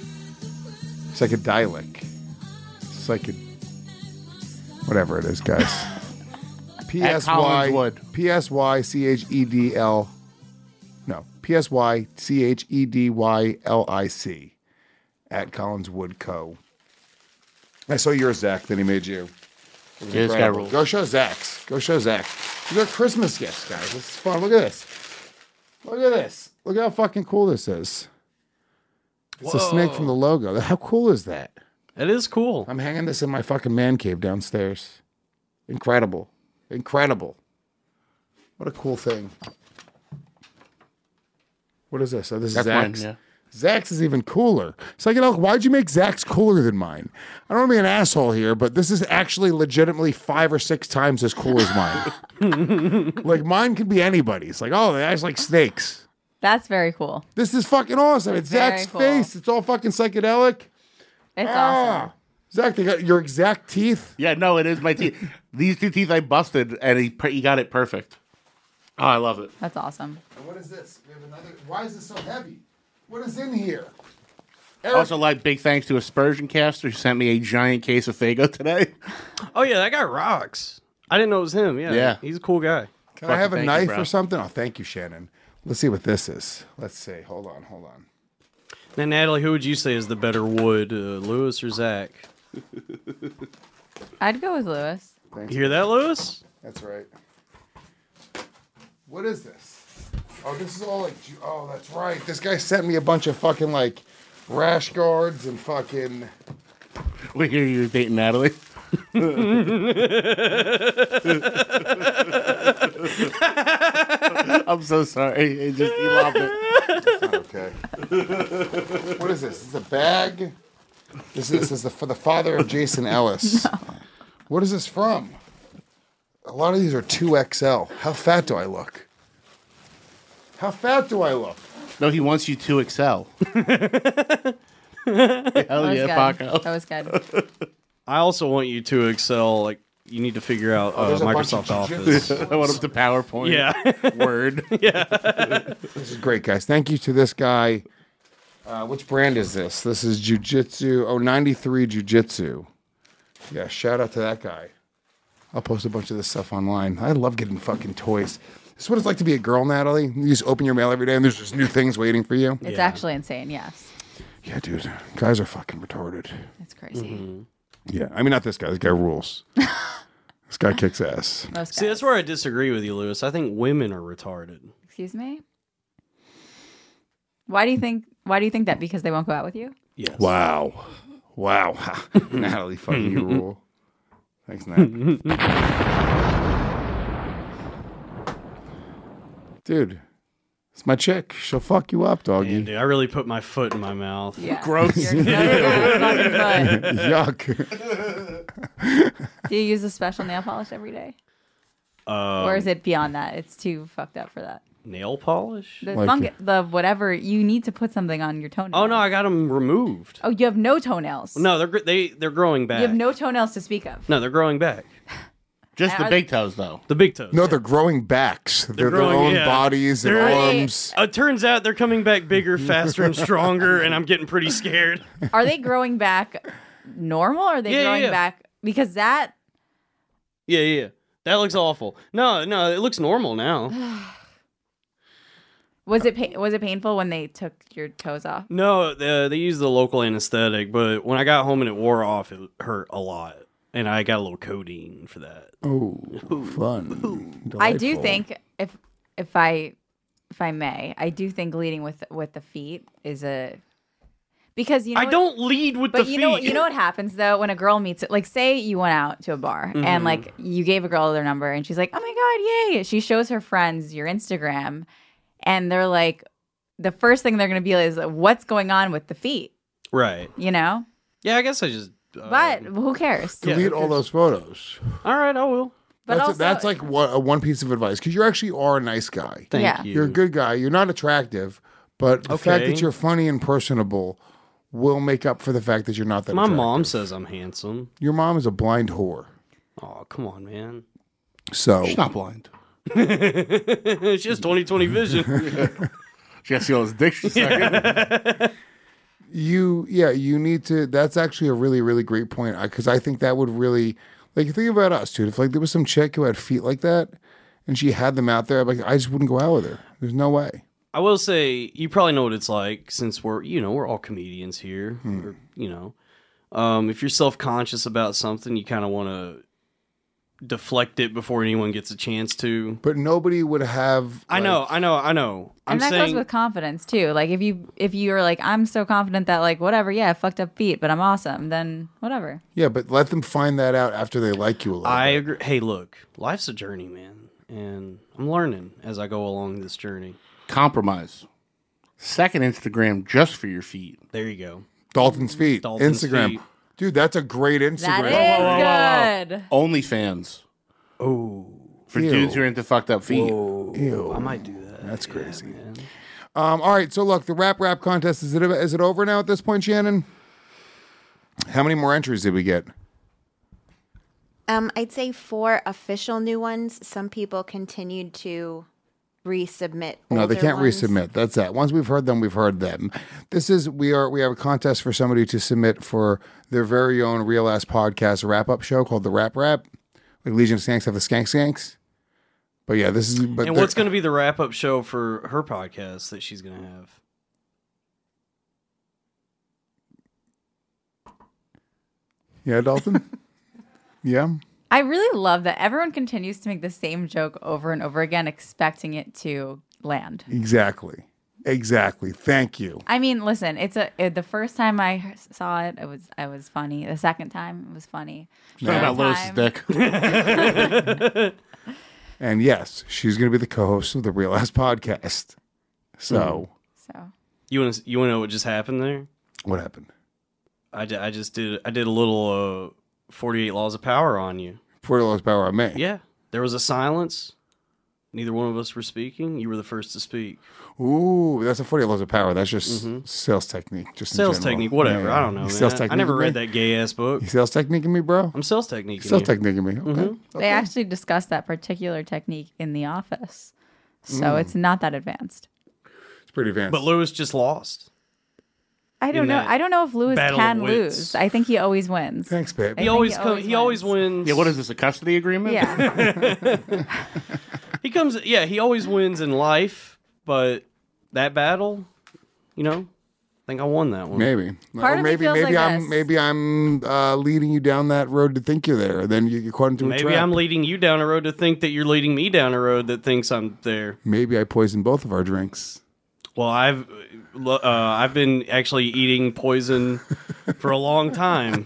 Psychedelic. Psyched... Whatever it is, guys. P S Y Collinswood. P S Y C H E D L No. P S Y C H E D Y L I C at Collins Wood Co. I saw yours, Zach, that he made you. It was Yeah, this guy incredible. rules. Go show Zach's. Go show Zach. These are Christmas gifts, guys. This is fun. Look at this. Look at this. Look how fucking cool this is. It's a snake from the logo. How cool is that? It is cool. I'm hanging this in my fucking man cave downstairs. Incredible. Incredible. What a cool thing. What is this? Oh, this That's is mine, Zach's. yeah. Zach's is even cooler. Psychedelic, why'd you make Zach's cooler than mine? I don't want to be an asshole here, but this is actually legitimately five or six times as cool as mine. Like, mine could be anybody's. Like, oh, they act like snakes. That's very cool. This is fucking awesome. It's, It's very Zach's cool. face. It's all fucking psychedelic. It's Ah. awesome. Zach, they got your exact teeth. Yeah, no, it is my teeth. These two teeth I busted, and he he got it perfect. Oh, I love it. That's awesome. And what is this? We have another. Why is this so heavy? What is in here? Also, like, big thanks to Aspersion Caster who sent me a giant case of Faygo today. Oh yeah, that guy rocks. I didn't know it was him. Yeah, Yeah. he's a cool guy. Can I have a thank you, knife bro. or something? Oh, thank you, Shannon. Let's see what this is. Let's see. Hold on, hold on. Now, Natalie, who would you say is the better wood, uh, Lewis or Zach? I'd go with Lewis. Thanks. You hear that, Lewis? That's right. What is this? Oh, this is all like. ju- Oh, that's right. This guy sent me a bunch of fucking like rash guards and fucking. We hear you dating Natalie. I'm so sorry. It just he loved it. That's not okay. What is this? This is a bag. This is, this is the, for the father of Jason Ellis. What is this from? A lot of these are two X L. How fat do I look? How fat do I look? No, he wants you to excel. Hell That was yeah, good. Paco. That was good. I also want you to excel. Like, you need to figure out Oh, uh, there's a bunch of Microsoft jujitsu. Office. I want him to PowerPoint. Yeah. Word. Yeah. This is great, guys. Thank you to this guy. Uh, which brand is this? This is Jiu-Jitsu. Oh, ninety-three Jiu-Jitsu. Yeah, shout out to that guy. I'll post a bunch of this stuff online. I love getting fucking toys. This is what it's like to be a girl, Natalie. You just open your mail every day and there's just new things waiting for you. It's actually insane, yes. Yeah, dude. Guys are fucking retarded. It's crazy. Yeah, I mean, not this guy. This guy rules. This guy kicks ass. Most See, guys. that's where I disagree with you, Lewis. I think women are retarded. Excuse me? Why do you think why do you think that? Because they won't go out with you? Yes. Wow. Wow. Natalie, fucking you rule. Thanks, Nat. Dude, it's my chick. She'll fuck you up, doggy. Man, dude, I really put my foot in my mouth. Yeah. Gross. You're fucking foot. Yuck. Do you use a special nail polish every day? Um, Or is it beyond that? It's too fucked up for that. nail polish? The Like fungus, the whatever, you need to put something on your toenails. Oh no, I got them removed. Oh, you have no toenails. No, they're gr- they they're growing back. You have no toenails to speak of. No, they're growing back. Just the Are- big toes, though. The big toes. No, they're growing backs. They're, growing- their own yeah. bodies and They're- arms. Uh, It turns out they're coming back bigger, faster, and stronger, and I'm getting pretty scared. Are they growing back normal or are they Yeah, yeah, growing yeah. back? Because that, Yeah, yeah, yeah. That looks awful. No, no, it looks normal now. was it pa- was it painful when they took your toes off? No, the, they used the local anesthetic, but when I got home and it wore off, it hurt a lot. And I got a little codeine for that. Oh, fun. I do Delightful. think if if I if I may, I do think leading with with the feet is a because you know I what- don't lead with But the you feet. know, you know what happens though when a girl meets it. Like, say you went out to a bar Mhm. and like you gave a girl their number, and she's like, "Oh my god, yay!" She shows her friends your Instagram, and they're like, the first thing they're gonna be like, is what's going on with the feet, Right. you know? Yeah, I guess I just. Uh, But who cares? Delete all those photos. All right, I will. But that's, also- that's like one, uh, one piece of advice because you actually are a nice guy. Thank Yeah. you. You're a good guy. You're not attractive, but the fact Okay. that you're funny and personable will make up for the fact that you're not that My attractive. mom says I'm handsome. Your mom is a blind whore. Oh, come on, man. So She's not blind. She has twenty twenty vision. She has to see all his dick for a second. you, yeah, you need to. That's actually a really, really great point because I think that would really, like, think about us, dude. If like there was some chick who had feet like that and she had them out there, like I just wouldn't go out with her. There's no way. I will say, you probably know what it's like since we're, you know, we're all comedians here. Hmm. Or, you know, um, if you're self conscious about something, you kind of want to deflect it before anyone gets a chance to. But nobody would have. I know, I know, I know. I'm and that saying goes with confidence too. Like if you if you're like, I'm so confident that like whatever, yeah, I fucked up feet, but I'm awesome, then whatever. Yeah, but let them find that out after they like you a little I bit. agree. Hey, look, life's a journey, man, and I'm learning as I go along this journey. Compromise. Second Instagram just for your feet. There you go. Dalton's feet. Dalton's Instagram. feet. Dude, that's a great Instagram. That is good. OnlyFans. Oh. For Ew. dudes who are into fucked up feet. Ew. I might do that. That's crazy. Um, all right, so look, the rap rap contest, is it is it over now at this point, Shannon? How many more entries did we get? Um, I'd say four official new ones. Some people continued to resubmit. No, they older can't ones. resubmit. That's that. Once we've heard them, we've heard them. This is we are we have a contest for somebody to submit for their very own Real Ass Podcast wrap up show called the Rap Rap. Like Legion of Skanks have the Skank Skanks. But yeah, this is. But and what's going to be the wrap up show for her podcast that she's going to have? Yeah, Dalton. Yeah. I really love that everyone continues to make the same joke over and over again, expecting it to land. Exactly. Exactly. Thank you. I mean, listen, it's a it, the first time I saw it, it was I was funny. The second time, it was funny. Talking about Lewis's dick. And yes, she's going to be the co-host of the Real Ass Podcast. So, so you want to you want to know what just happened there? What happened? I, d- I just did I did a little uh, forty-eight Laws of Power on you. forty Laws of Power on me. Yeah, there was a silence. Neither one of us were speaking. You were the first to speak. Ooh, that's a forty Laws of Power. That's just Mhm. sales technique. Just in Sales general. technique, whatever. Yeah, yeah. I don't know, You man. Sales I technique. never me? read that gay ass book. You sales technique me, bro? I'm sales technique. Sales technique me. Okay. Mhm. okay. They actually discussed that particular technique in the office, so Mm. it's not that advanced. It's pretty advanced. But Lewis just lost. I don't In know. that I don't know if Lewis battle can of wits. lose. I think he always wins. Thanks, babe. I He think always come, he always wins. Yeah, what is this, a custody agreement? Yeah. He comes. Yeah, he always wins in life, but that battle, you know, I think I won that one. Maybe. Part or of me maybe feels maybe like I'm this. maybe I'm uh, leading you down that road to think you're there. Then you get caught into a Maybe trap. I'm leading you down a road to think that you're leading me down a road that thinks I'm there. Maybe I poisoned both of our drinks. Well, I've uh, I've been actually eating poison for a long time.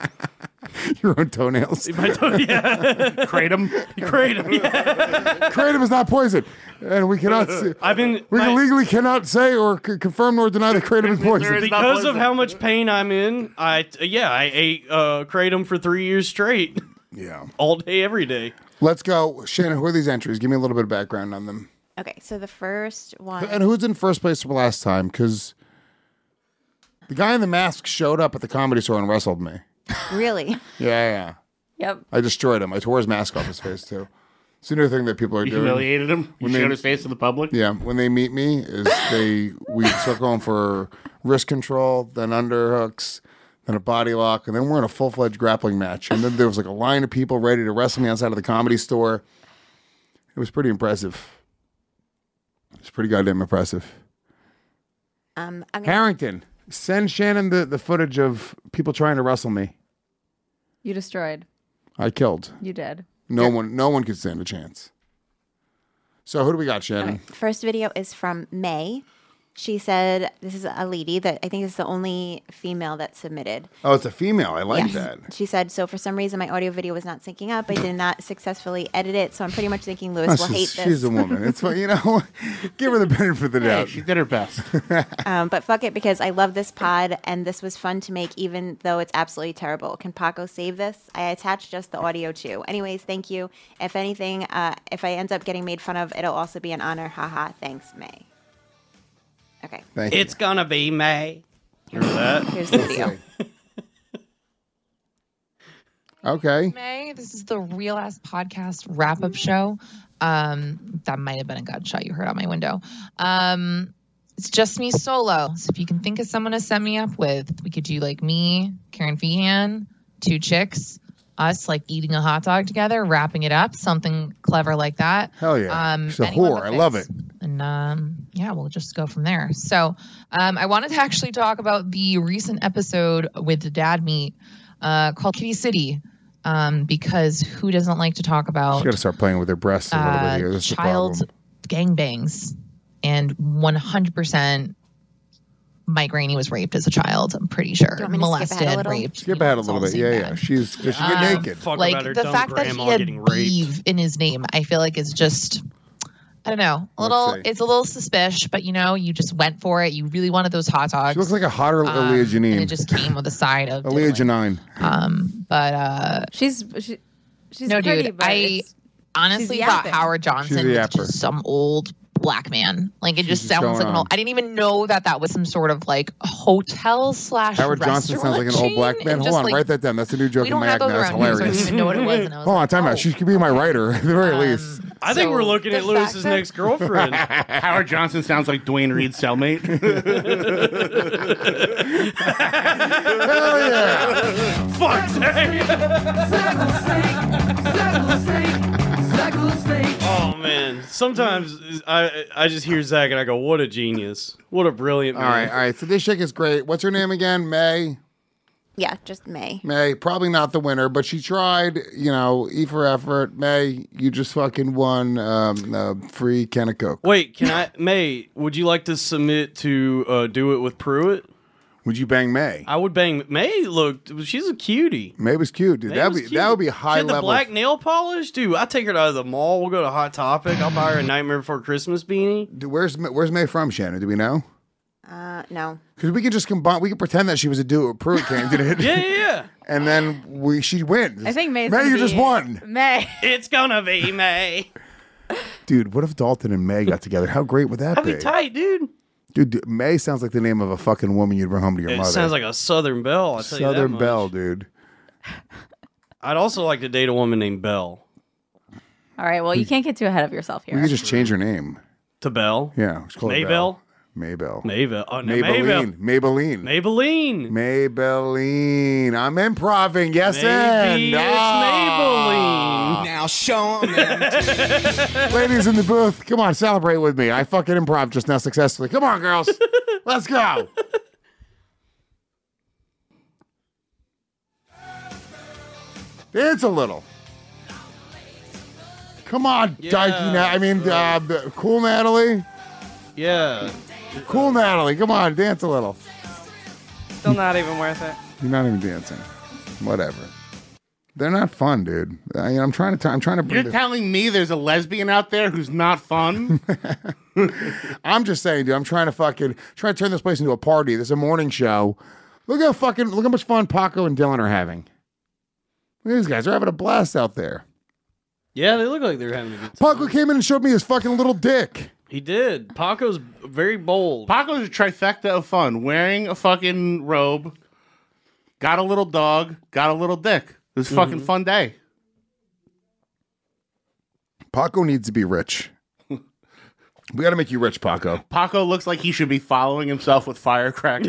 Your own toenails. My toe- yeah. Kratom. Kratom. Yeah. Kratom is not poison, and we cannot. Say, I've been. we my- legally cannot say or c- confirm nor deny that kratom is poison. because of how much pain I'm in, I yeah I ate uh, kratom for three years straight. Yeah, all day, every day. Let's go, Shannon. Who are these entries? Give me a little bit of background on them. Okay, so the first one. And who's in first place for last time? Because the guy in the mask showed up at the Comedy Store and wrestled me. Really? Yeah, yeah. Yep. I destroyed him. I tore his mask off his face too. It's another thing that people are You doing. humiliated him? You When they- showed his face to the public? Yeah, when they meet me, is they we start going for wrist control, then underhooks, then a body lock, and then we're in a full fledged grappling match. And then there was like a line of people ready to wrestle me outside of the Comedy Store. It was pretty impressive. It's pretty goddamn impressive. Um, I'm gonna, Harrington, send Shannon the, the footage of people trying to wrestle me. You destroyed. I killed. You did. No one, no one could stand a chance. So who do we got, Shannon? First video is from May. She said, this is a lady that I think is the only female that submitted. Oh, it's a female. I like Yes. that. She said, so for some reason my audio video was not syncing up. I did not successfully edit it. So I'm pretty much thinking Lewis Oh, will hate she's, this. she's a woman. It's fine, you know. Give her the benefit of the Hey, doubt. she did her best. um, but fuck it, because I love this pod and this was fun to make, even though it's absolutely terrible. Can Paco save this? I attached just the audio too. Anyways, thank you. If anything, uh, if I end up getting made fun of, it'll also be an honor. Haha. Thanks, May. Okay. Thank It's gonna be May. Remember that? Here's the video. Okay. May, this is the Real Ass Podcast wrap up show. Um, that might have been a gunshot you heard out my window. Um, it's just me solo. So if you can think of someone to set me up with, we could do like me, Karen Feehan, two chicks, us like eating a hot dog together, wrapping it up, something clever like that. Hell yeah. Um, She's a anyone whore. that I love it. fits. And um, yeah, we'll just go from there. So um, I wanted to actually talk about the recent episode with the Dad Meet uh, called Kitty City. um, because who doesn't like to talk about She's got to start playing with her breasts a little uh, bit here. This is the child problem. gangbangs, and one hundred percent my granny was raped as a child. I'm pretty sure Do you want me to skip ahead a molested, little? raped. Skip ahead a little bit. Yeah, yeah. She's does she get Um, naked? Fuck like about her the dumb fact that he grandma had getting raped. Beeve in his name, I feel like is just, I don't know, a little. Let's see. It's a little suspicious, but you know, you just went for it. You really wanted those hot dogs. She looks like a hotter Um, Aaliyah Janine. and it just came with a side of Aaliyah diddling. Janine. Um, but uh, she's she, she's no, pretty, dude. but I it's- honestly she's thought yapping. Howard Johnson She's a was yapper. just some old black man. Like it She's just just sounds going like an on. old. I didn't even know that that was some sort of like hotel slash. Howard Johnson sounds like an old black man. Hold on, write that down. That's a new joke we in don't my have act those now. That's around here, so I hilarious. didn't even know what it was. And I was Hold on, like, time oh. out. She could be my writer at the very least. I think So, we're looking the at Lewis's fact that- next girlfriend. Howard Johnson sounds like Dwayne Reed's cellmate. Hell yeah! Fuck's Oh man! Sometimes I I just hear Zach and I go, "What a genius! What a brilliant All man!" right, all right. So this chick is great. What's her name again? May. Yeah, just May. May, probably not the winner, but she tried, you know, E for effort. May, you just fucking won um, uh, free can of Coke. Wait, can I, May? Would you like to submit to uh, do it with Pruitt? Would you bang May? I would bang May. Look, she's a cutie. May was cute, dude. May That'd was be cute. that would be She high had the level. black nail polish, dude. I take her to the mall. We'll go to Hot Topic. I'll buy her a Nightmare Before Christmas beanie. Dude, where's Ma- where's May from, Shannon? Do we know? Uh, no. Because we could just combine. We could pretend that she was a do it Pruitt candidate. Yeah, yeah, yeah. And then we she wins. I think May's May, gonna you be just won, May. It's gonna be May. dude. What if Dalton and May got together? How great would that That'd be? be tight, dude. Dude, dude, May sounds like the name of a fucking woman you'd bring home to your It mother. sounds like a Southern Belle. I tell you that Southern much. Belle, dude. I'd also like to date a woman named Belle. All right, well, you can't get too ahead of yourself We here. could just change her name. To Belle? Yeah, just call her Maybelle? Belle. Maybelle. Maybelle. Oh, no, Maybelline. Maybelline. Maybelline. Maybelline. I'm improving. Yes, Maybe and it's ah. Maybelline. Now show them. Ladies in the booth, come on, celebrate with me. I fucking improv just now successfully. Come on, girls. Let's go. Dance a little. Come on, Yeah, dykey. Na- I mean, uh, b- cool Natalie. Yeah. Cool Natalie. Come on, dance a little. Still not even worth it. You're not even dancing. Whatever. They're not fun, dude. I, I'm trying to. T- I'm trying to. Bring You're the- telling me there's a lesbian out there who's not fun? I'm just saying, dude. I'm trying to fucking trying to turn this place into a party. There's a morning show. Look how fucking look how much fun Paco and Dylan are having. Look at these guys. They're having a blast out there. Yeah, they look like they're having a good time. Paco came in and showed me his fucking little dick. He did. Paco's very bold. Paco's a trifecta of fun. Wearing a fucking robe, got a little dog, got a little dick. It was a fucking fun day. Paco needs to be rich. We got to make you rich, Paco. Paco looks like he should be following himself with firecrackers.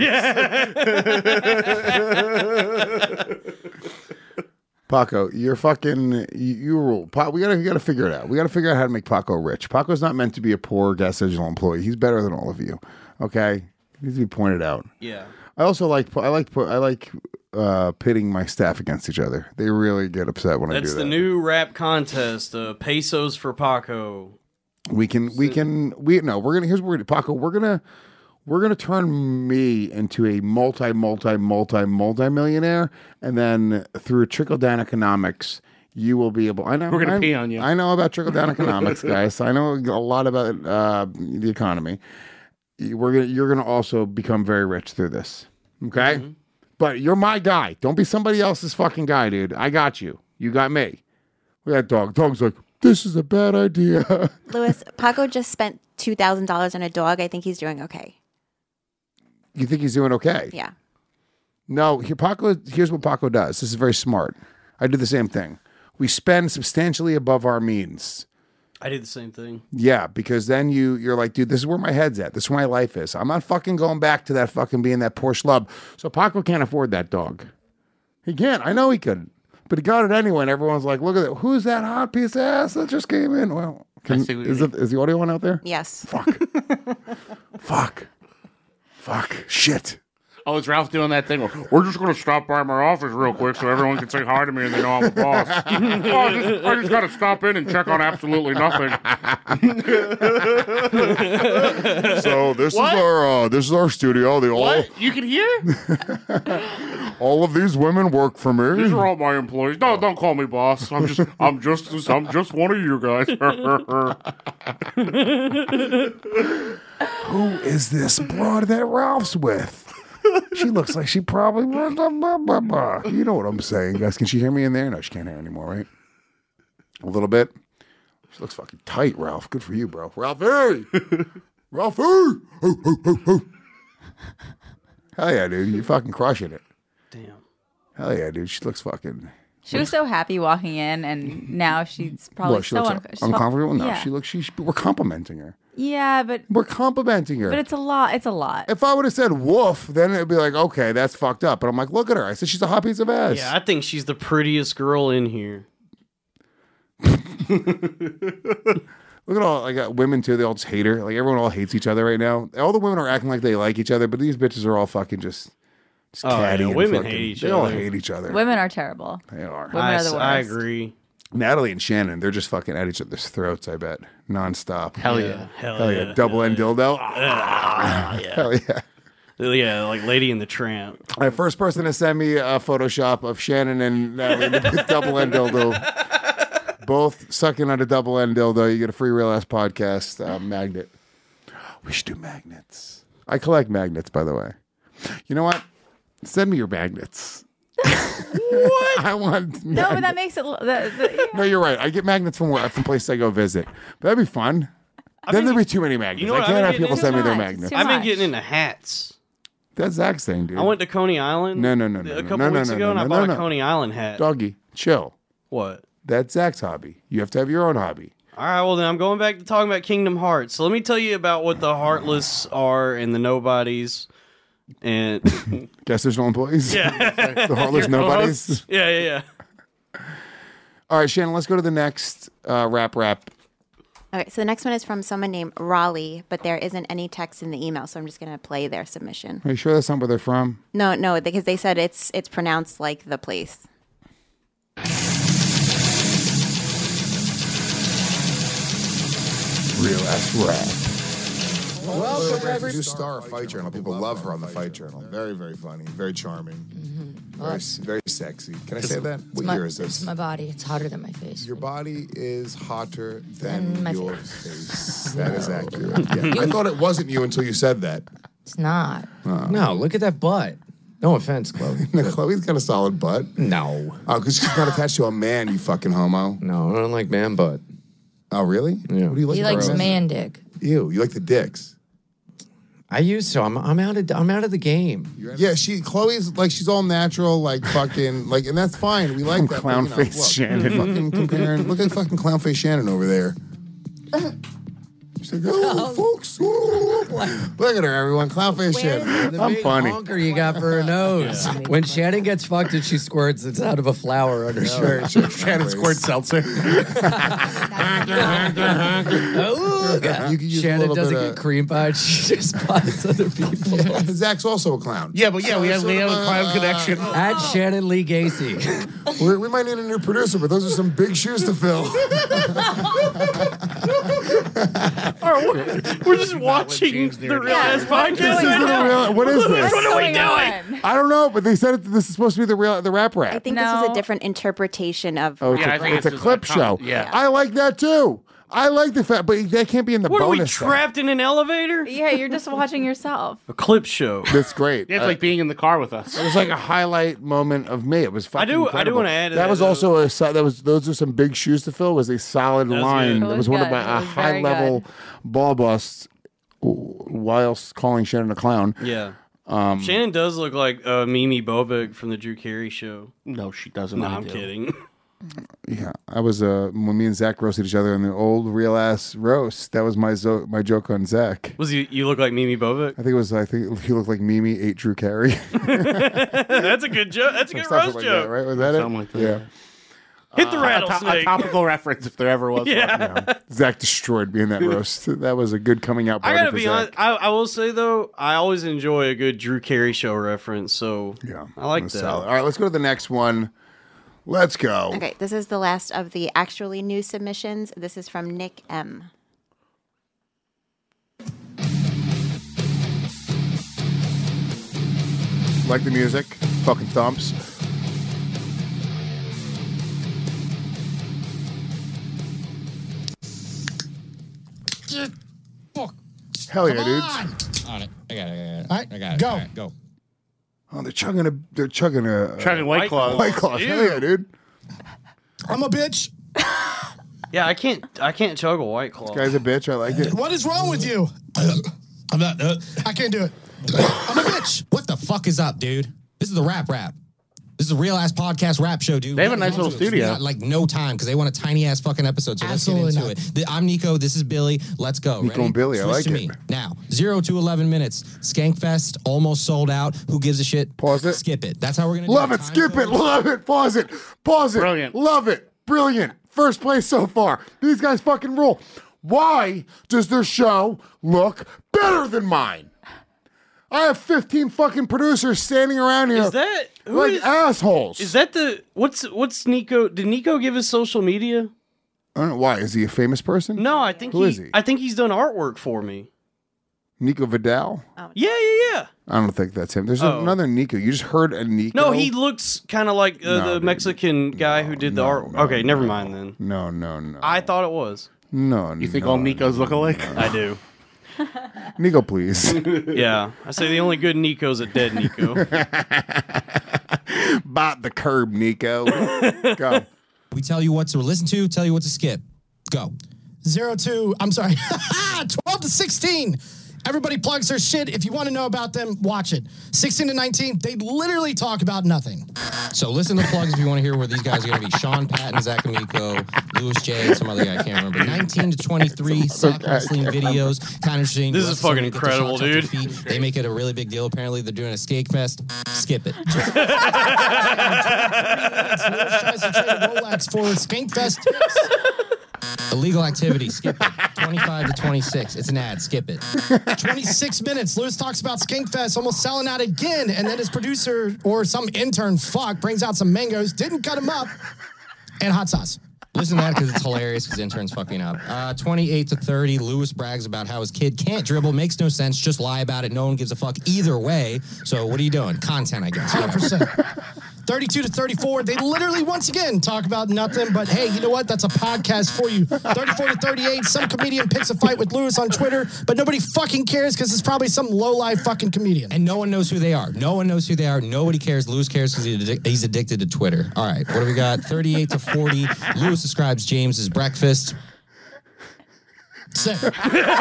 Paco, you're fucking you, you rule. Pa- we gotta we gotta figure it out. We gotta figure out how to make Paco rich. Paco's not meant to be a poor gas digital employee. He's better than all of you. Okay, he needs to be pointed out. Yeah. I also like I like I like uh, pitting my staff against each other. They really get upset when I do That's that. the new rap contest. Uh, pesos for Paco. We can we can we no. We're gonna here's what we're gonna Paco. We're gonna we're gonna turn me into a multi multi multi multi millionaire, and then through trickle down economics, you will be able. I know We're gonna I, pee on you. I know about trickle down economics, guys. I know a lot about uh, the economy. We're gonna you're gonna also become very rich through this. Okay, Mm-hmm. but you're my guy. Don't be somebody else's fucking guy, dude. I got you. You got me. Look at that dog. Dog's like, this is a bad idea. Lewis, Paco just spent two thousand dollars on a dog. I think he's doing okay. You think he's doing okay? Yeah. No, here, Paco, here's what Paco does. This is very smart. I do the same thing. We spend substantially above our means. I did the same thing. Yeah, because then you, you're like, dude, this is where my head's at. This is where my life is. I'm not fucking going back to that fucking being that poor schlub. So Paco can't afford that dog. He can't. I know he couldn't. But he got it anyway, and everyone's like, look at that. Who's that hot piece of ass that just came in? Well, can, is, it, is the audio one out there? Yes. Fuck. Fuck. Fuck. Shit. Oh, is Ralph doing that thing? Where, We're just going to stop by my office real quick so everyone can say hi to me and they know I'm a boss. oh, I just, I just got to stop in and check on absolutely nothing. So this What? is our uh, this is our studio. They all What? You can hear? all of these women work for me. These are all my employees. No, don't call me boss. I'm just, I'm just, I'm just one of you guys. Who is this broad that Ralph's with? She looks like she probably. Blah, blah, blah, blah, blah. You know what I'm saying, guys? Can she hear me in there? No, she can't hear anymore, right? A little bit. She looks fucking tight, Ralph. Good for you, bro. Ralphie! Ralphie! Hoo, hoo, hoo, hoo. Hell yeah, dude. You're fucking crushing it. Damn. Hell yeah, dude. She looks fucking. She was so happy walking in, and now she's probably What, she so looks unco- she's uncomfortable? No, yeah. she looks. She, we're complimenting her. Yeah, but We're complimenting her. but it's a lot. It's a lot. If I would have said woof, then it'd be like, okay, that's fucked up. But I'm like, look at her. I said she's a hot piece of ass. Yeah, I think she's the prettiest girl in here. Look at all, I got women too. They all just hate her. Like everyone all hates each other right now. All the women are acting like they like each other, but these bitches are all fucking just, just Oh, catty. yeah, and women fucking- hate each they all other. hate each other. Women are terrible. They are. Women I, are the worst. I agree. Natalie and Shannon, they're just fucking at each other's throats. I bet nonstop. Hell yeah. Hell, Hell yeah. Double end dildo. Ah, yeah. Hell yeah. Yeah, like Lady and the Tramp. All right, first person to send me a Photoshop of Shannon and Natalie with double end dildo, both sucking on a double end dildo, you get a free Real Ass Podcast uh, magnet. We should do magnets. I collect magnets, by the way. You know what? Send me your magnets. What? I want. No, but that makes it. l- The, the, yeah. No, you're right. I get magnets from where from places I go visit. But that'd be fun. then there'd be too many magnets. You know I what can't I've have been people getting send me their into? magnets. I've been getting into hats. That's Zach's thing, dude. I went to Coney Island. No, no, no, no, A no, couple no, no, weeks no, ago, no, and I no, bought no. a Coney Island hat. Doggy, chill. What? That's Zach's hobby. You have to have your own hobby. All right, well then I'm going back to talking about Kingdom Hearts. So let me tell you about what the Heartless are and the Nobodies. And Guess there's no employees. Yeah. The heartless Your nobodies. co-hosts? Yeah, yeah, yeah. All right, Shannon, let's go to the next uh, rap rap. Okay, so the next one is from someone named Raleigh, but there isn't any text in the email, so I'm just going to play their submission. Are you sure that's not where they're from? No, no, because they said it's it's pronounced like the place. Real ass rap. Welcome, every new star of Fight Journal. People love her on the Fight Journal. Very, very funny. Very charming. Very, very sexy. Can I say that? What my, year is It's this? my body. It's hotter than my face. Your body is hotter than Than my your face. face. That is accurate. Yeah. I thought it wasn't you until you said that. It's not. No, look at that butt. No offense, Chloe. no, Chloe's got a solid butt. No. Oh, because she's not attached to a man, you fucking homo. No, I don't like man butt. Oh, really? Yeah. What do you like? He likes about- man dick. Ew, you like the dicks. I used to. I'm I'm out of I'm out of the game. Yeah, she Chloe's like she's all natural, like fucking like, and that's fine. We like that. Clown but, you know, face look, Shannon. Fucking comparing. Look at fucking clown face Shannon over there. She's like, oh, folks, oh, look at her, everyone. Clown face Shannon. The big honker you got for her nose. When Shannon gets fucked and she squirts, it's out of a flower on her shirt. Shannon squirts seltzer. Oh, God. You can use a Shannon little doesn't bit get of- cream pie. She just spots other people. Zach's also a clown. Yeah, but yeah, we have we have a clown connection. At Shannon Lee Gacy. We're, we might need a new producer, but those are some big shoes to fill. All right, we're, we're just watching the Real Ass Podcast This is right the now. real, what is this? What are we doing? I don't know, but they said it, this is supposed to be the real the rap rap. I think this is a different interpretation of. Oh, it's, rap a, rap. it's a clip show. yeah. I like that too. I like the fact, but that can't be in the What are we bonus. set. trapped in an elevator? Yeah, you're just watching yourself. A clip show. That's great. Yeah, it's Uh, like being in the car with us. It was like a highlight moment of me. It was fucking do- I do incredible. wanna add to that that, was though. also a so- that was those are some big shoes to fill. Was a solid That was line. good. That It was, was one of good. my It a was high very level good. ball busts whilst calling Shannon a clown. Yeah. Um, Shannon does look like uh, Mimi Bobek from the Drew Carey show. No, she doesn't. No, I I'm do. kidding. Yeah, I was uh when me and Zach roasted each other in the old real ass roast. That was my zo- my joke on Zach. Was you you look like Mimi Bobek? I think it was. I think he looked like Mimi ate Drew Carey. That's a good joke. That's a good Something roast like joke. that, right? Was that Something it? like that. Yeah. Hit the Uh, rattlesnake. A, to- a topical reference if there ever was Yeah. one. Zach destroyed me in that roast. That was a good coming out I party gotta for be Zach. honest. I, I will say though, I always enjoy a good Drew Carey show reference. So yeah, I like That's that. solid. All right, let's go to the next one. Let's go. Okay, this is the last of the actually new submissions. This is from Nick M. Like the music. Fucking thumps. Hell yeah, dudes. On it. I got it. I got it. All right, I got it. go. All right, go. Oh, they're chugging a. They're chugging a. Chugging White Claws. White Claws. Hell yeah, dude. I'm a bitch. Yeah, I can't. I can't chug a White Claw. This guy's a bitch. I like it. What is wrong with you? I'm not. Uh, I can't do it. I'm a bitch. What the fuck is up, dude? This is the rap rap. This is a real ass podcast rap show, dude. They have a We nice got little into it. We studio. got, like no time because they want a tiny ass fucking episode. So Absolutely let's get not. into it. The- I'm Nico. This is Billy. Let's go. Nico Ready? and Billy, I Switch like to it. me. Now, zero to eleven minutes. Skankfest almost sold out. Who gives a shit? Pause it. Skip it. That's how we're gonna Love do it. Skip it. Time Love it. Pause it. Pause it. Brilliant. Love it. Brilliant. First place so far. These guys fucking rule. Why does their show look better than mine? I have fifteen fucking producers standing around here Is that who like is- assholes. Is that the what's what's Nico? Did Nico give his social media? I don't know why. Is he a famous person? No, I think Who he, is he? I think he's done artwork for me. Nico Vidal? Yeah, yeah, yeah. I don't think that's him. There's Oh. another Nico. You just heard a Nico. No, he looks kind of like uh, No, the dude. Mexican guy who did the art. okay, never mind then. No, no, no. I thought it was. No, You think no, all Nikos look alike? I do. Nico, please. Yeah, I say the only good Nico's a dead Nico. Bite the curb, Nico. Go. We tell you what to listen to. Tell you what to skip. Go. Zero to, I'm sorry, twelve to sixteen. Everybody plugs their shit. If you want to know about them, watch it. sixteen to nineteen, they literally talk about nothing. So listen to the plugs if you want to hear where these guys are going to be. Sean Patton, Zach Amico, Louis J, and some other guy I can't remember. nineteen to twenty-three, sock wrestling videos. Kind of interesting. This is Wrestlers fucking get their incredible, shots off their dude. feet. They make it a really big deal. Apparently, they're doing a skate fest. Skip it. Lewis tries to trade a Rolex for Skankfest tips. Illegal activity. Skip it. twenty-five to twenty-six. It's an ad. Skip it. twenty-six minutes. Lewis talks about Skankfest almost selling out again, and then his producer or some intern fuck brings out some mangoes, didn't cut them up, and hot sauce. Listen to that because it's hilarious because intern's fucking up. Uh, twenty-eight to thirty, Lewis brags about how his kid can't dribble, makes no sense, just lie about it. No one gives a fuck either way. So what are you doing? Content, I guess. one hundred percent. thirty-two to thirty-four, they literally once again talk about nothing, but hey, you know what? That's a podcast for you. thirty-four to thirty-eight, some comedian picks a fight with Lewis on Twitter, but nobody fucking cares because it's probably some low-life fucking comedian. And no one knows who they are. No one knows who they are. Nobody cares. Lewis cares because he's, addic- he's addicted to Twitter. All right, what do we got? thirty-eight to forty, Lewis describes James's breakfast. Sick. They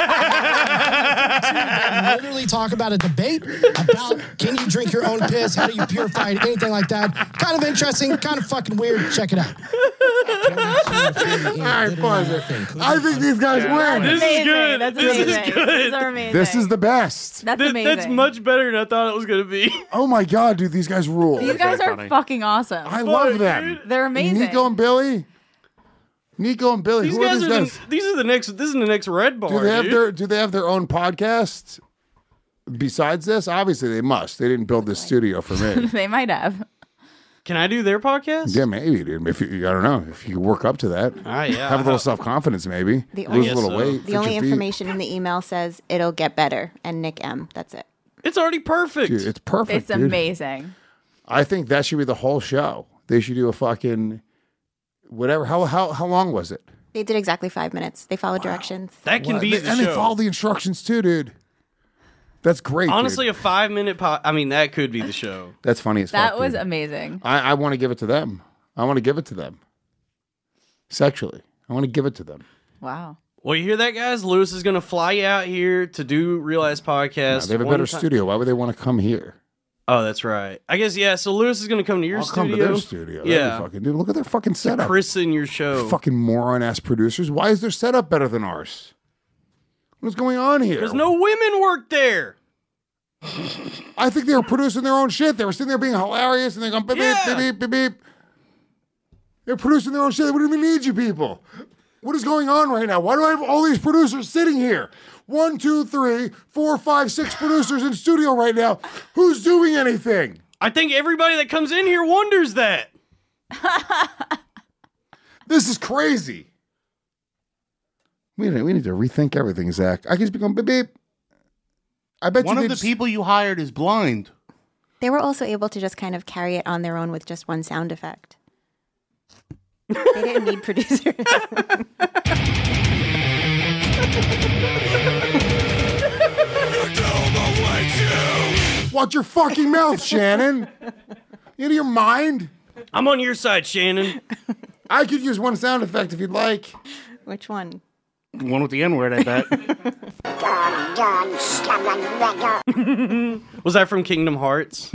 literally talk about a debate about can you drink your own piss, how do you purify it, anything like that. Kind of interesting, kind of fucking weird. Check it out. All right, pause it. I think these guys win. This is good. That's this amazing. is good. These are amazing. This is the best. That's Th- amazing. That's much better than I thought it was gonna be. Oh my god, dude, these guys rule. These guys are fucking awesome. I love them. They're amazing. Nico and Billy. Nico and Billy. These Who are guys these are guys? the, these are the next. This is the next Red Bar. Do they have dude. their Do they have their own podcast? Besides this, obviously they must. They didn't build this studio for me. They might have. Can I do their podcast? Yeah, maybe, dude. If you, I don't know, if you work up to that, All right, yeah. have a little self confidence, maybe The lose only- a little so. weight. The fix only your feet. information in the email says it'll get better, and Nick M. That's it. It's already perfect. Dude, it's perfect. It's dude. amazing. I think that should be the whole show. They should do a fucking whatever. How how how long was it? They did exactly five minutes. They followed directions. That can Wow. be They- the and show. they follow the instructions too, dude. That's great. Honestly, dude. a five minute po- I mean, that could be the show. That's funny as That fuck. was dude. amazing. I, I want to give it to them. I want to give it to them. Sexually, I want to give it to them. Wow. Well, you hear that, guys? Lewis is going to fly you out here to do Real Ass No, Podcast. they have a one better ti- studio. Why would they want to come here? Oh, that's right. I guess, yeah, so Lewis is going to come to your I'll studio. come to their studio. That'd be Yeah. fucking, dude, look at their fucking To setup. christen your show. Fucking moron ass producers. Why is their setup better than ours? What's going on here? Because no women work there. I think they were producing their own shit. They were sitting there being hilarious and they're going beep, beep, Yeah. beep, beep, beep, beep. They're producing their own shit. They wouldn't even need you people. What is going on right now? Why do I have all these producers sitting here? One, two, three, four, five, six producers in studio right now. Who's doing anything? I think everybody that comes in here wonders that. This is crazy. We need, we need to rethink everything, Zach. I can just become beep beep. I bet One you of the just... people you hired is blind. They were also able to just kind of carry it on their own with just one sound effect. They didn't need producers. Watch your fucking mouth, Shannon. You out of your mind? I'm on your side, Shannon. I could use one sound effect if you'd like. Which one? One with the N-word, I bet. Was that from Kingdom Hearts?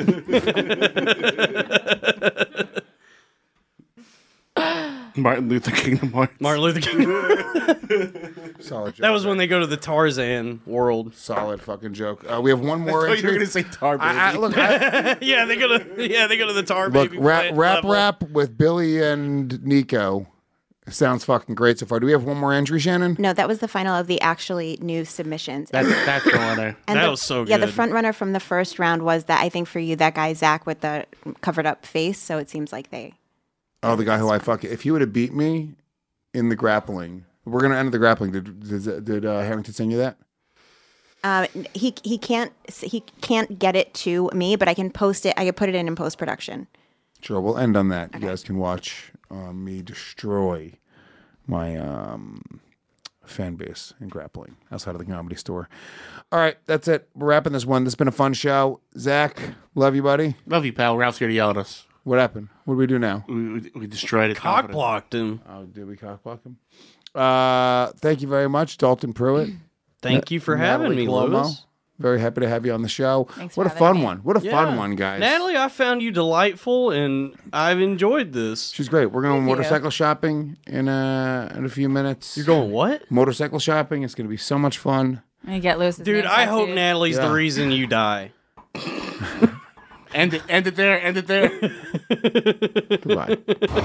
Martin Luther Kingdom Hearts. Martin Luther King. Solid joke. That was when they go to the Tarzan world. Solid fucking joke. Uh, we have one more I thought entry. you were gonna say Tar Baby. I, I, look, I, yeah, they go to yeah they go to the Tar look, Baby. rap, plant rap, level. rap with Billy and Nico. Sounds fucking great so far. Do we have one more entry, Shannon? No, that was the final of the actually new submissions. That's, that's the winner. And that the- was so good. Yeah, the front runner from the first round was that I think for you, that guy Zach with the covered up face. So it seems like they. Oh, the guy who I fuck. If he would have beat me in the grappling, we're gonna end the grappling. Did did, did uh, Harrington send you that? Uh, he he can't he can't get it to me, but I can post it. I can put it in in post production. Sure, we'll end on that. You guys can watch uh, me destroy my um, fan base in grappling outside of the Comedy Store. All right, that's it. We're wrapping this one. This has been a fun show. Zach, love you, buddy. Love you, pal. Ralph's here to yell at us. What happened? What do we do now? We, we, we destroyed it. Cock blocked him. Oh, did we cock block him? Uh, thank you very much, Dalton Pruitt. Thank you for having Natalie me, Colombo. Lewis. Very happy to have you on the show. Thanks for what a having fun me. one. What a Yeah. fun one, guys. Natalie, I found you delightful, and I've enjoyed this. She's great. We're going Thank you. motorcycle shopping in a, in a few minutes. You're going what? Motorcycle shopping. It's going to be so much fun. And you get Lewis's Dude, name I hope tattooed. Natalie's Yeah. the reason you die. End it, end it there, end it there. Goodbye.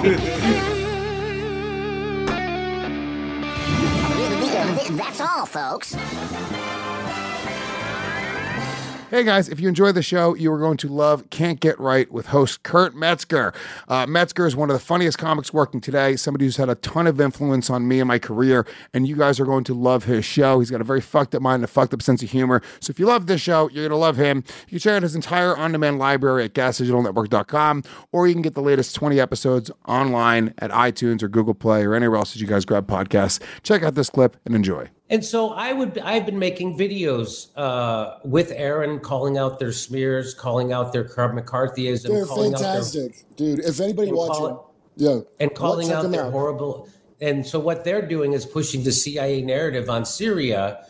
That's all, folks. Hey guys, if you enjoy the show, you are going to love Can't Get Right with host Kurt Metzger. Uh, Metzger is one of the funniest comics working today, somebody who's had a ton of influence on me and my career, and you guys are going to love his show. He's got a very fucked up mind and a fucked up sense of humor. So if you love this show, you're going to love him. You can check out his entire on-demand library at gas digital network dot com, or you can get the latest twenty episodes online at iTunes or Google Play or anywhere else that you guys grab podcasts. Check out this clip and enjoy. And so I would, I've been making videos uh, with Aaron, calling out their smears, calling out their McCarthyism, They're calling fantastic, out their, dude. If anybody and watching, call- yeah, and calling check out them their out. horrible. And so what they're doing is pushing the C I A narrative on Syria,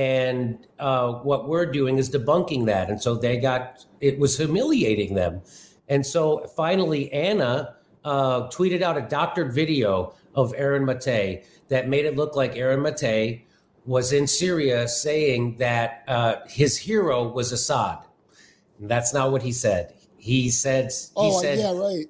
and uh, what we're doing is debunking that. And so they got, it was humiliating them. And so finally, Anna uh, tweeted out a doctored video of Aaron Matei that made it look like Aaron Matei was in Syria saying that uh, his hero was Assad. And that's not what he said. He said, he Oh, said, yeah, right.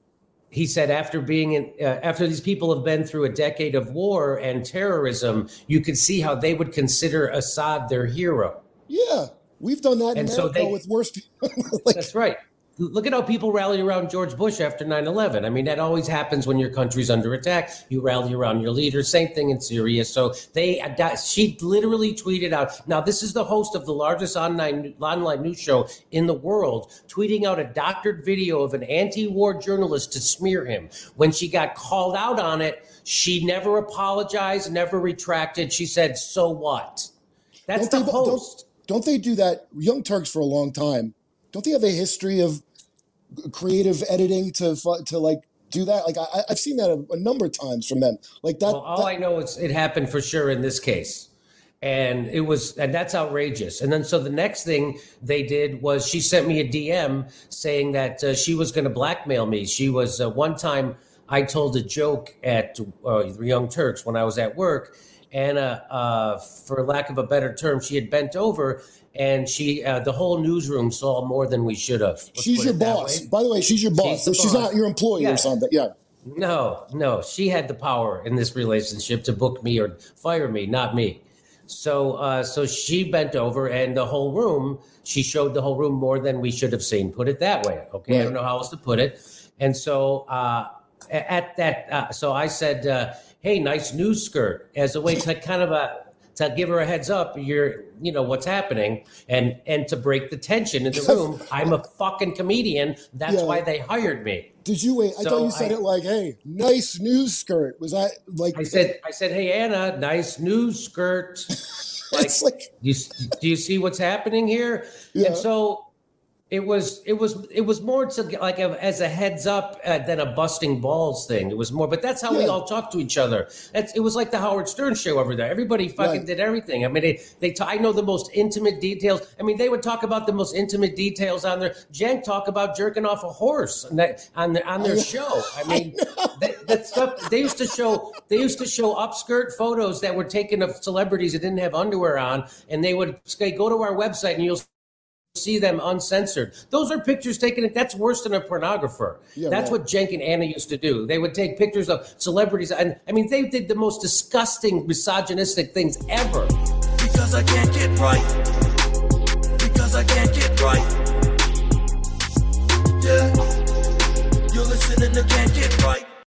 he said after being in, uh, after these people have been through a decade of war and terrorism, you could see how they would consider Assad their hero. Yeah, we've done that in And so America they- with worse people. That's right. Look at how people rally around George Bush after nine eleven. I mean, that always happens when your country's under attack. You rally around your leader. Same thing in Syria. So they, she literally tweeted out. Now, this is the host of the largest online online news show in the world, tweeting out a doctored video of an anti-war journalist to smear him. When she got called out on it, she never apologized, never retracted. She said, "So what?" That's Don't the they- host. Don't, don't they do that? Young Turks for a long time. Don't they have a history of creative editing to fu- to like do that? Like I, I've seen that a, a number of times from them. Like that. Well, all I know is it happened for sure in this case. And it was, and that's outrageous. And then, so the next thing they did was she sent me a D M saying that uh, she was going to blackmail me. She was, uh, one time I told a joke at uh, Young Turks when I was at work. And uh, uh, for lack of a better term, she had bent over and she, uh, the whole newsroom saw more than we should have. Let's she's put your it that boss. way. By the way, she's your boss. She's the so she's boss. not your employee Yeah. or something. Yeah. No, no. She had the power in this relationship to book me or fire me, not me. So, uh, so she bent over, and the whole room. She showed the whole room more than we should have seen. Put it that way. Okay, I don't know how else to put it. And so, uh, at that, uh, so I said, uh, "Hey, nice news skirt," as a way to kind of a. to give her a heads up, you're, you know, what's happening, and and to break the tension in the room. I'm a fucking comedian. That's Yeah. why they hired me. Did you wait? I So thought you said I- it like, "Hey, nice news skirt." Was that like? I said, I said, hey Anna, nice news skirt. Like, It's like- you, do you see what's happening here? Yeah. And so it was, it was, it was more to get like a, as a heads up uh, than a busting balls thing. It was more, but that's how we Yeah. all talk to each other. That's, it was like the Howard Stern show over there. Everybody fucking Right. did everything. I mean, they, they, ta- I know the most intimate details. I mean, they would talk about the most intimate details on their. Jen talk about jerking off a horse on that on their on their show. I mean, that, that stuff. They used to show. They used to show upskirt photos that were taken of celebrities that didn't have underwear on, and they would say, "Go to our website and you'll." See them uncensored. Those are pictures taken. That's worse than a pornographer. Yeah, That's right. what Cenk and Anna used to do. They would take pictures of celebrities, and I mean, they did the most disgusting, misogynistic things ever. Because I can't get right. Because I can't get right. Yeah. You're listening to Can't Get Right.